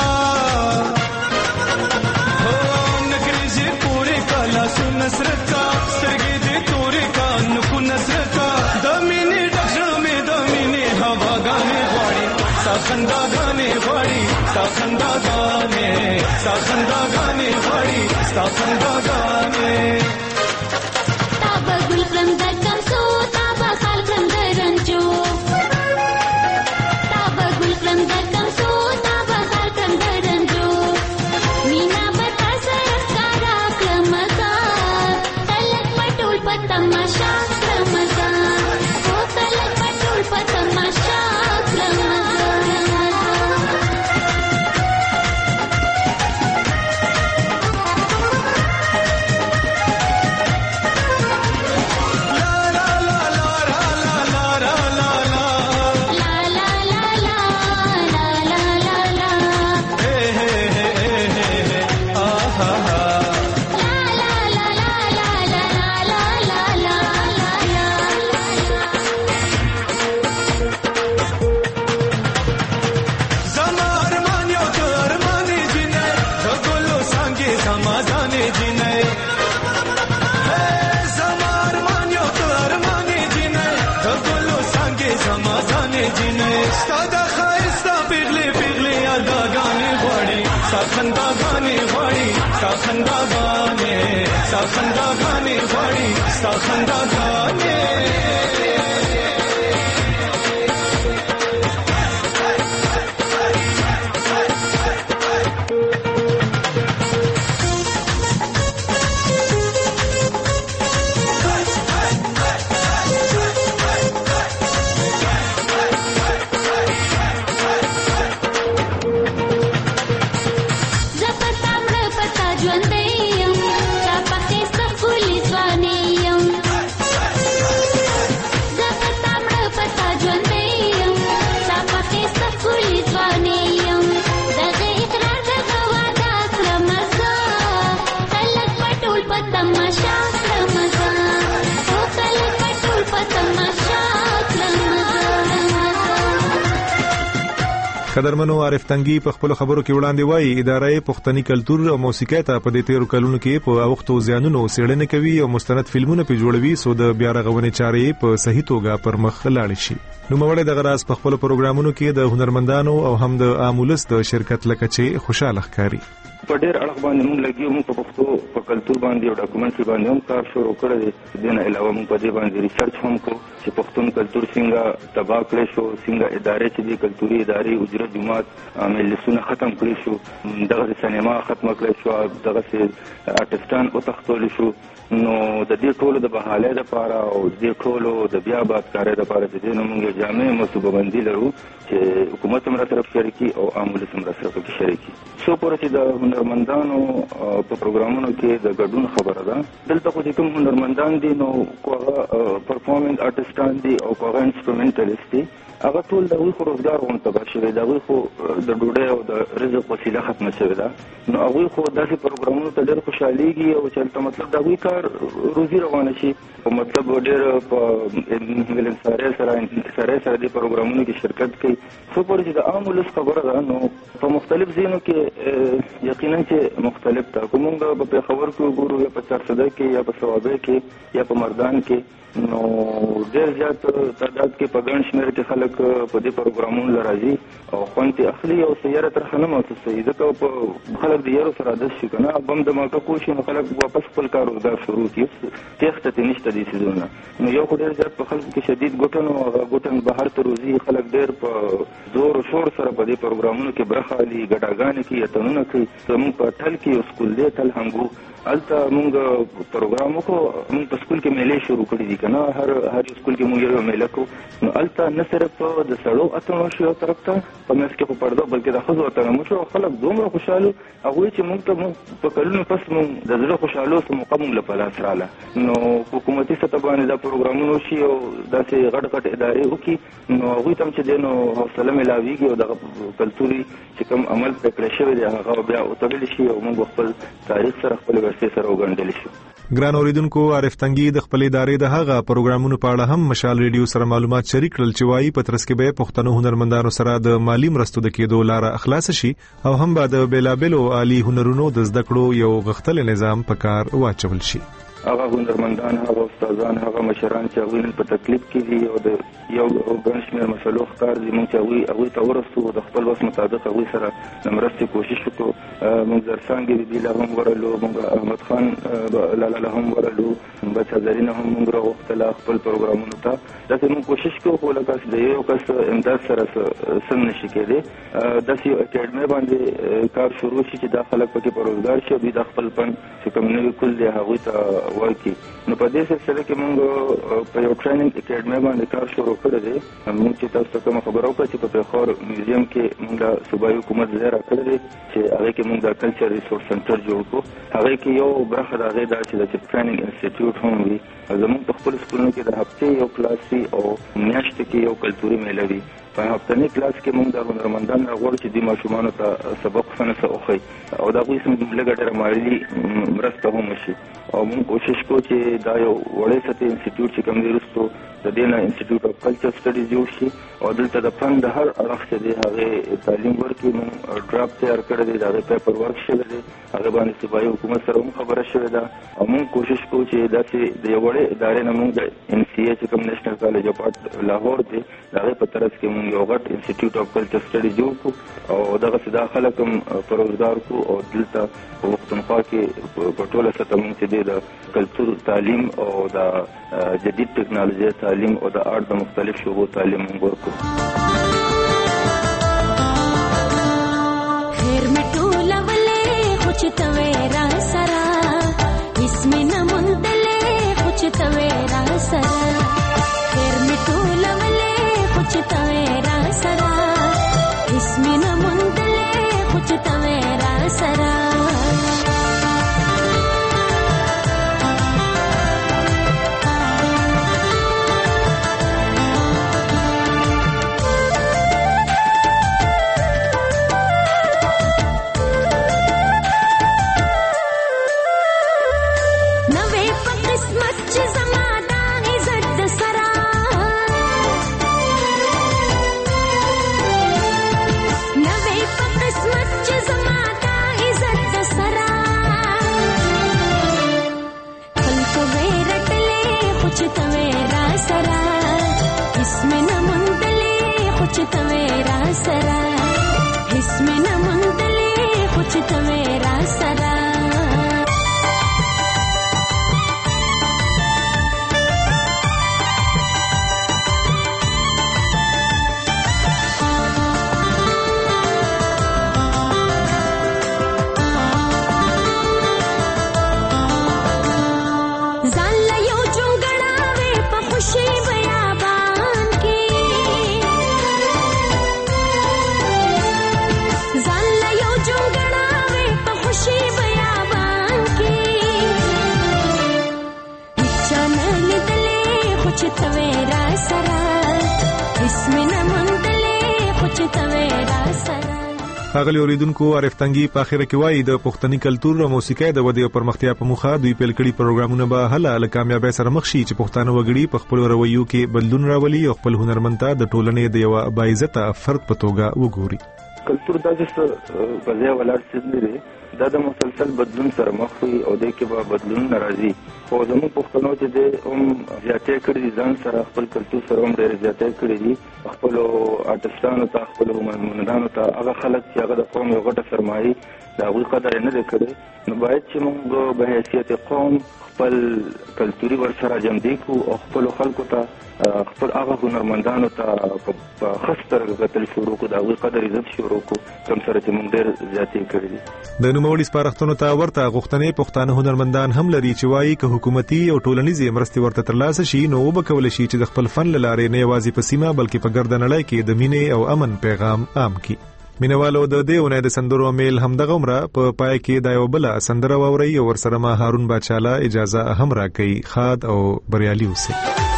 نکریزی پوری کالا سونا سکا سترگی دی توری کا نکو نسکا دمینی ڈکشن میں دمینی ہوا گانے غواړي ساخندا گانے غواړي ساخندا گانے ساخندا گانے غواړي ساخندا گانے قدرمنو عارف تنگي په خپل خبرو کې وړاندې وایي ادارې پښتني کلتور او موسیقۍ ته په دې تیرو کلونو کې په وختو زیانونو څېړنه کوي او مستند فلمونه په جوړوي سو د بیا رغونې چارې په صحیح توګه پر مخ لاړ شي. نو موږ د غراس په خپل پروګرامونو کې د هنرمندانو او هم د عامولس د شرکت لکه چې خوشاله ښکاري. په ډېر اړخ باندې موږ لګیو. موږ په پښتو په کلتور باندې یو ډاکومنټري باندې هم کار شروع کړی دی. دې نه علاوه موږ په دې باندې ریسرچ هم کوو چې پښتون کلتور څنګه تباه کړی شو، څنګه ادارې چې دي کلتوري ادارې حجره جومات مجلسونه ختم کړی شو، دغه سینما ختمه کړی شو، دغسې آرټسټان وتښتولی شو. نو د دې ټولو د بحالۍ دپاره او د دې ټولو د بیا بادکارۍ دپاره د دې نه موږ یو جامع منصوبه بندي لرو چې حکومت هم راسره شریکي او عام ولس هم راسره پکې شریکي. څو پورې چې د هنرمندانو په پروګرامونو کې د ګډون خبره ده، دلته خو چې کوم هنرمندان دي نو کو هغه پرفارمنګ آرټسټان دي او کو هغه انسټرومنټلیست دي، هغه ټول د هغوی خو روزګار غوڼ تباه شوی، د هغوی خو د ډوډۍ او د رزق وسیله ختمه شوې ده. نو هغوی خو داسې پروګرامونو ته ډېر خوشحالېږي او چې هلته مطلب د هغوی کار روزي روانه شي او مطلب ډېر په انحصارۍ سره دې پروګرامونو کې شرکت کوي. څو پورې چې د عام ولس خبره ده نو په مختلف ځایونو کې یقینا چې مختلف ده. که موږ په پېښور کې وګورو یا په چارسده کې یا په صوابۍ کې یا په مردان کې، نو ډېر زیات تعداد کې په ګڼ شمېر کې خلک په دې پروګرامونو له راځي او خوند یې اخلي او سیاره ترخه نه محسوسوي. ځکه خلک د یارو سره عادت شي که نه، بم د ماکه کوو شي نو خلک واپس خپل کار روزګار شروع کړي، تېښته ترې نشته دې څیزونه. نو یو خو ډېر زیات په خلکو کې شدید ګوټن او هغه ګوټن بهر ته روزي، خلک ډېر په زور و شور سره په دې پروګرامونو کې برخه اخلي، ګډاګانې کوي، اتنونه کوي. زموږ په ټل کې یو سکول دی ټل هنګو، هلته موږ پروګرام وکړو. موږ په سکول کې میلې شروع کړي دي که نه، هر یو سکول کې موږ یو میله کوو. نو هلته نه صرف د سړو اتنو شو یو طرف ته په منځ کې خو پرده، بلکې د ښځو اتنه مو شو او خلک دومره خوشحالو هغوی چې موږ ته په کلونو پس موږ د زړه خوشحالو څه موقع موږ له په لاس راغله. نو حکومتي سطح باندې دا پروګرامونه وشي او داسې غټ غټ ادارې وکړي نو هغوی ته هم چې دی نو حوصله میلاویږي او دغه کلتوري چې کوم عمل پرې کړی شوی دی هغه بیا وتړلی شي او موږ خپل تاریخ سره خپل ورثې سره وګنډلی شو. ګران اوریدونکو، عارف تنگي د خپل ادارې د هغه پروګرامونو په اړه هم مشال ریډیو سره معلومات شریک کړل چې وايي په ترڅ کې به پښتنو هنرمندانو سره د مالی مرستو د کېدو لاره خلاص شي او هم به د بیلابلو عالی هنرونو د زده کړو یو غښتل نظام په کار واچول شي. هغه هنرمندان، هغه استادان، هغه مشران چې هغوی نن په تکلیف کې دي او د یو ګڼ شمېر مسلو ښکار دي، موږ چې هغوی ته ورسو د خپل وس مطابق هغوی سره د مرستې کوشش وکړو. موږ زرڅانګې بیبي له هم ورلو، موږ احمد خان لالا له هم ورلو، بچه زرینه هم موږ راغوښتله خپل پروګرامونو ته. داسې موږ کوشش کوو خو لکه د یو کس امداد سره سم نشي کېدی. داسې یو اکیډمۍ باندې کار شروع شي چې دا خلک پکې په روزګار شي او دوی د خپل فن چې کوم نوي کول دی هغوی ته ورکړي. نو په دې سلسله کې موږ په یو ټریننګ اکیډمۍ باندې کار شروع کړی دی. موږ چې تاسو ته کومه خبره وکړه چې په پېښور میوزیم کې موږ د صوبایي حکومت ځای راکړی دی چې هغې کې موږ د کلچر ریسورس سنټر جوړ کړو. هغې کې یو برخه د هغې دا چې د ټریننګ انسټیټیوټ هم وي. زموږ په خپلو سکولونو کې د هفتې یو کلاس وي او میاشتې کې یو کلتوري میله وي. په هفتني کلاس کې موږ د هنرمندان راغواړو چې دې ماشومانو ته سبق څه نه څه وښیي او د هغوی څخه لږه ډېره مالي مرسته هم وشي. او موږ کوشش کوو چې دا یو وړی سطحې انسټیټیوټ چې کوم دی وروستو د دې نه انسټیټیوټ اف کلچر سټډیز جوړ شي او دلته د فن د هر اړخ چې دی هغې تعلیم ورکړي. موږ ډراپ تیار کړی دی، د هغې پیپر ورک شوی دی، هغې باندې صوبایي حکومت سره هم خبره شوې ده او موږ کوشش کوو چې داسې د یو وړې ادارې نه موږ د NCA چې کوم نیشنل کالج اف آرټ لاهور دی د هغې په طرز کې موږ یو غټ انسټیټیوټ اف کلچر سټډیز جوړ کړو او دغسې دا خلک هم په روزګار کړو او دلته په پښتونخوا کې په ټوله سطحه موږ چې دی د کلتور تعلیم او د جدید ټکنالوژي تعلیم او د آرټ د مختلف شعبو تعلیم موږ ورکړو. خیر مې ټولولې خو چې ته وې را سره، هېڅ مې نه موندلې خو چې ته وې را سره. خیر مې ټولولې خو چې ته وې را سره، هېڅ مې نه موندلې خو چې ته وې را سره. چې ته وې را هغه اوریدونکو عارف تنګي په اخر کې وایي د پښتني کلچر او موسیقۍ د ودې او پرمختیا په مخه دوی پیل کړي پروګرامونه به هله کامیابی سره مخ شي چې پښتانه وګړي په خپل رویو کې بدلون راولي او خپل هنرمندتا د ټولنې د یو باعزته فرد په توګه وګوري. کلچر د بځای ولر څه دی دا د مسلسل بدلون سره مخ وي او د کې به بدلون ناراضي خو زموږ پښتنو چې د زیاتې کړي ځان سره خپل کلچر سره هم ډېر زیاتې کړي دي خپل آرټستانو ته خپل هنرمندانو ته هغه خلک چې هغه د قوم یو غټه سرمایي د هغوی قدر نه دی کړی نو باید چې موږ به حیثیت قوم خپل کلتوري ورسره جمع کړو او خپل خلکو ته خپل هغه هنرمندانو ته په خستر غتل شروع کو د هغوی قدر عزت شروع کو کوم سره چې موږ ډېر زیاتې کړي دي. د نوموړي سپارښتنو ته ورته غوښتنې پښتانه هنرمندان هم لري چې وایي که حکومتي او ټولنیزې مرستې ورته ترلاسه شي نو وبکول شي چې د خپل فن لاره نه یوازې په سیمه بلکې په ګرد نړۍ کې د مینې او امن پیغام عام کړي. مینوالو د دې اونۍ د سندرو میل همدغه عمره په پای کې د یو بل سندره واوري او ورسره ما هارون باچاله اجازه هم راکړي. خاد او بریالي اوسئ.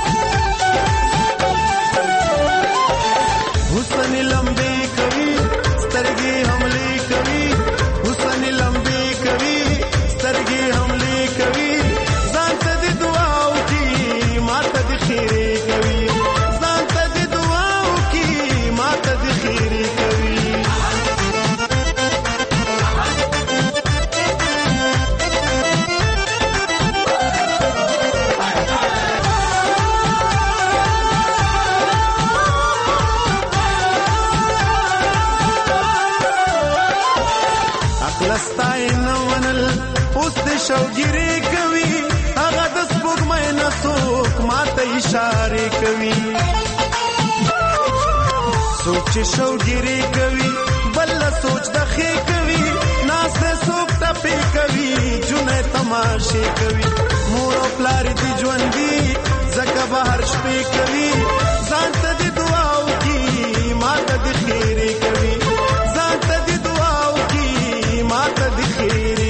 حسن لمبي کوي سترګې حملې کوي حسن لمبي کوي سترګې حملې کوي ځان ته د دعاو کې ماته د خیرې کوي ځان ته د دعاو کې ماته د خیرې کوي. لستای نو ونل اوس د شوګری کوي هغه د سپوږمۍ نه څوک ماته اشاره کوي سوچ شوګری کوي بل سوچ د خې کوي ناس څوک ټپې کوي جنې تماشې کوي مور او پلار دي ژوندۍ زکه بهر شپې کوي ځان ته د دعاو کې ماته د خیرې کوي ځان ته د دعاو کې ماته د خیرې.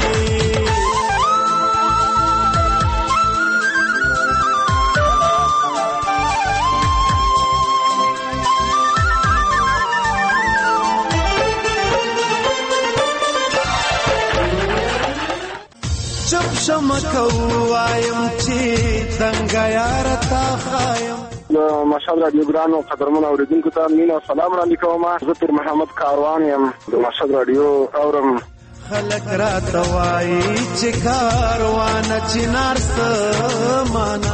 چپ شمکو وایم چې څنګه یار تا خایم. مشال رادیو ګرانو قدرمن اوریدونکو ته مینه سلام وړاندې کوم. زه پیر محمد کاروان یم د مشال رادیو اورم. خلک را توای چې کاروان چنار سمانا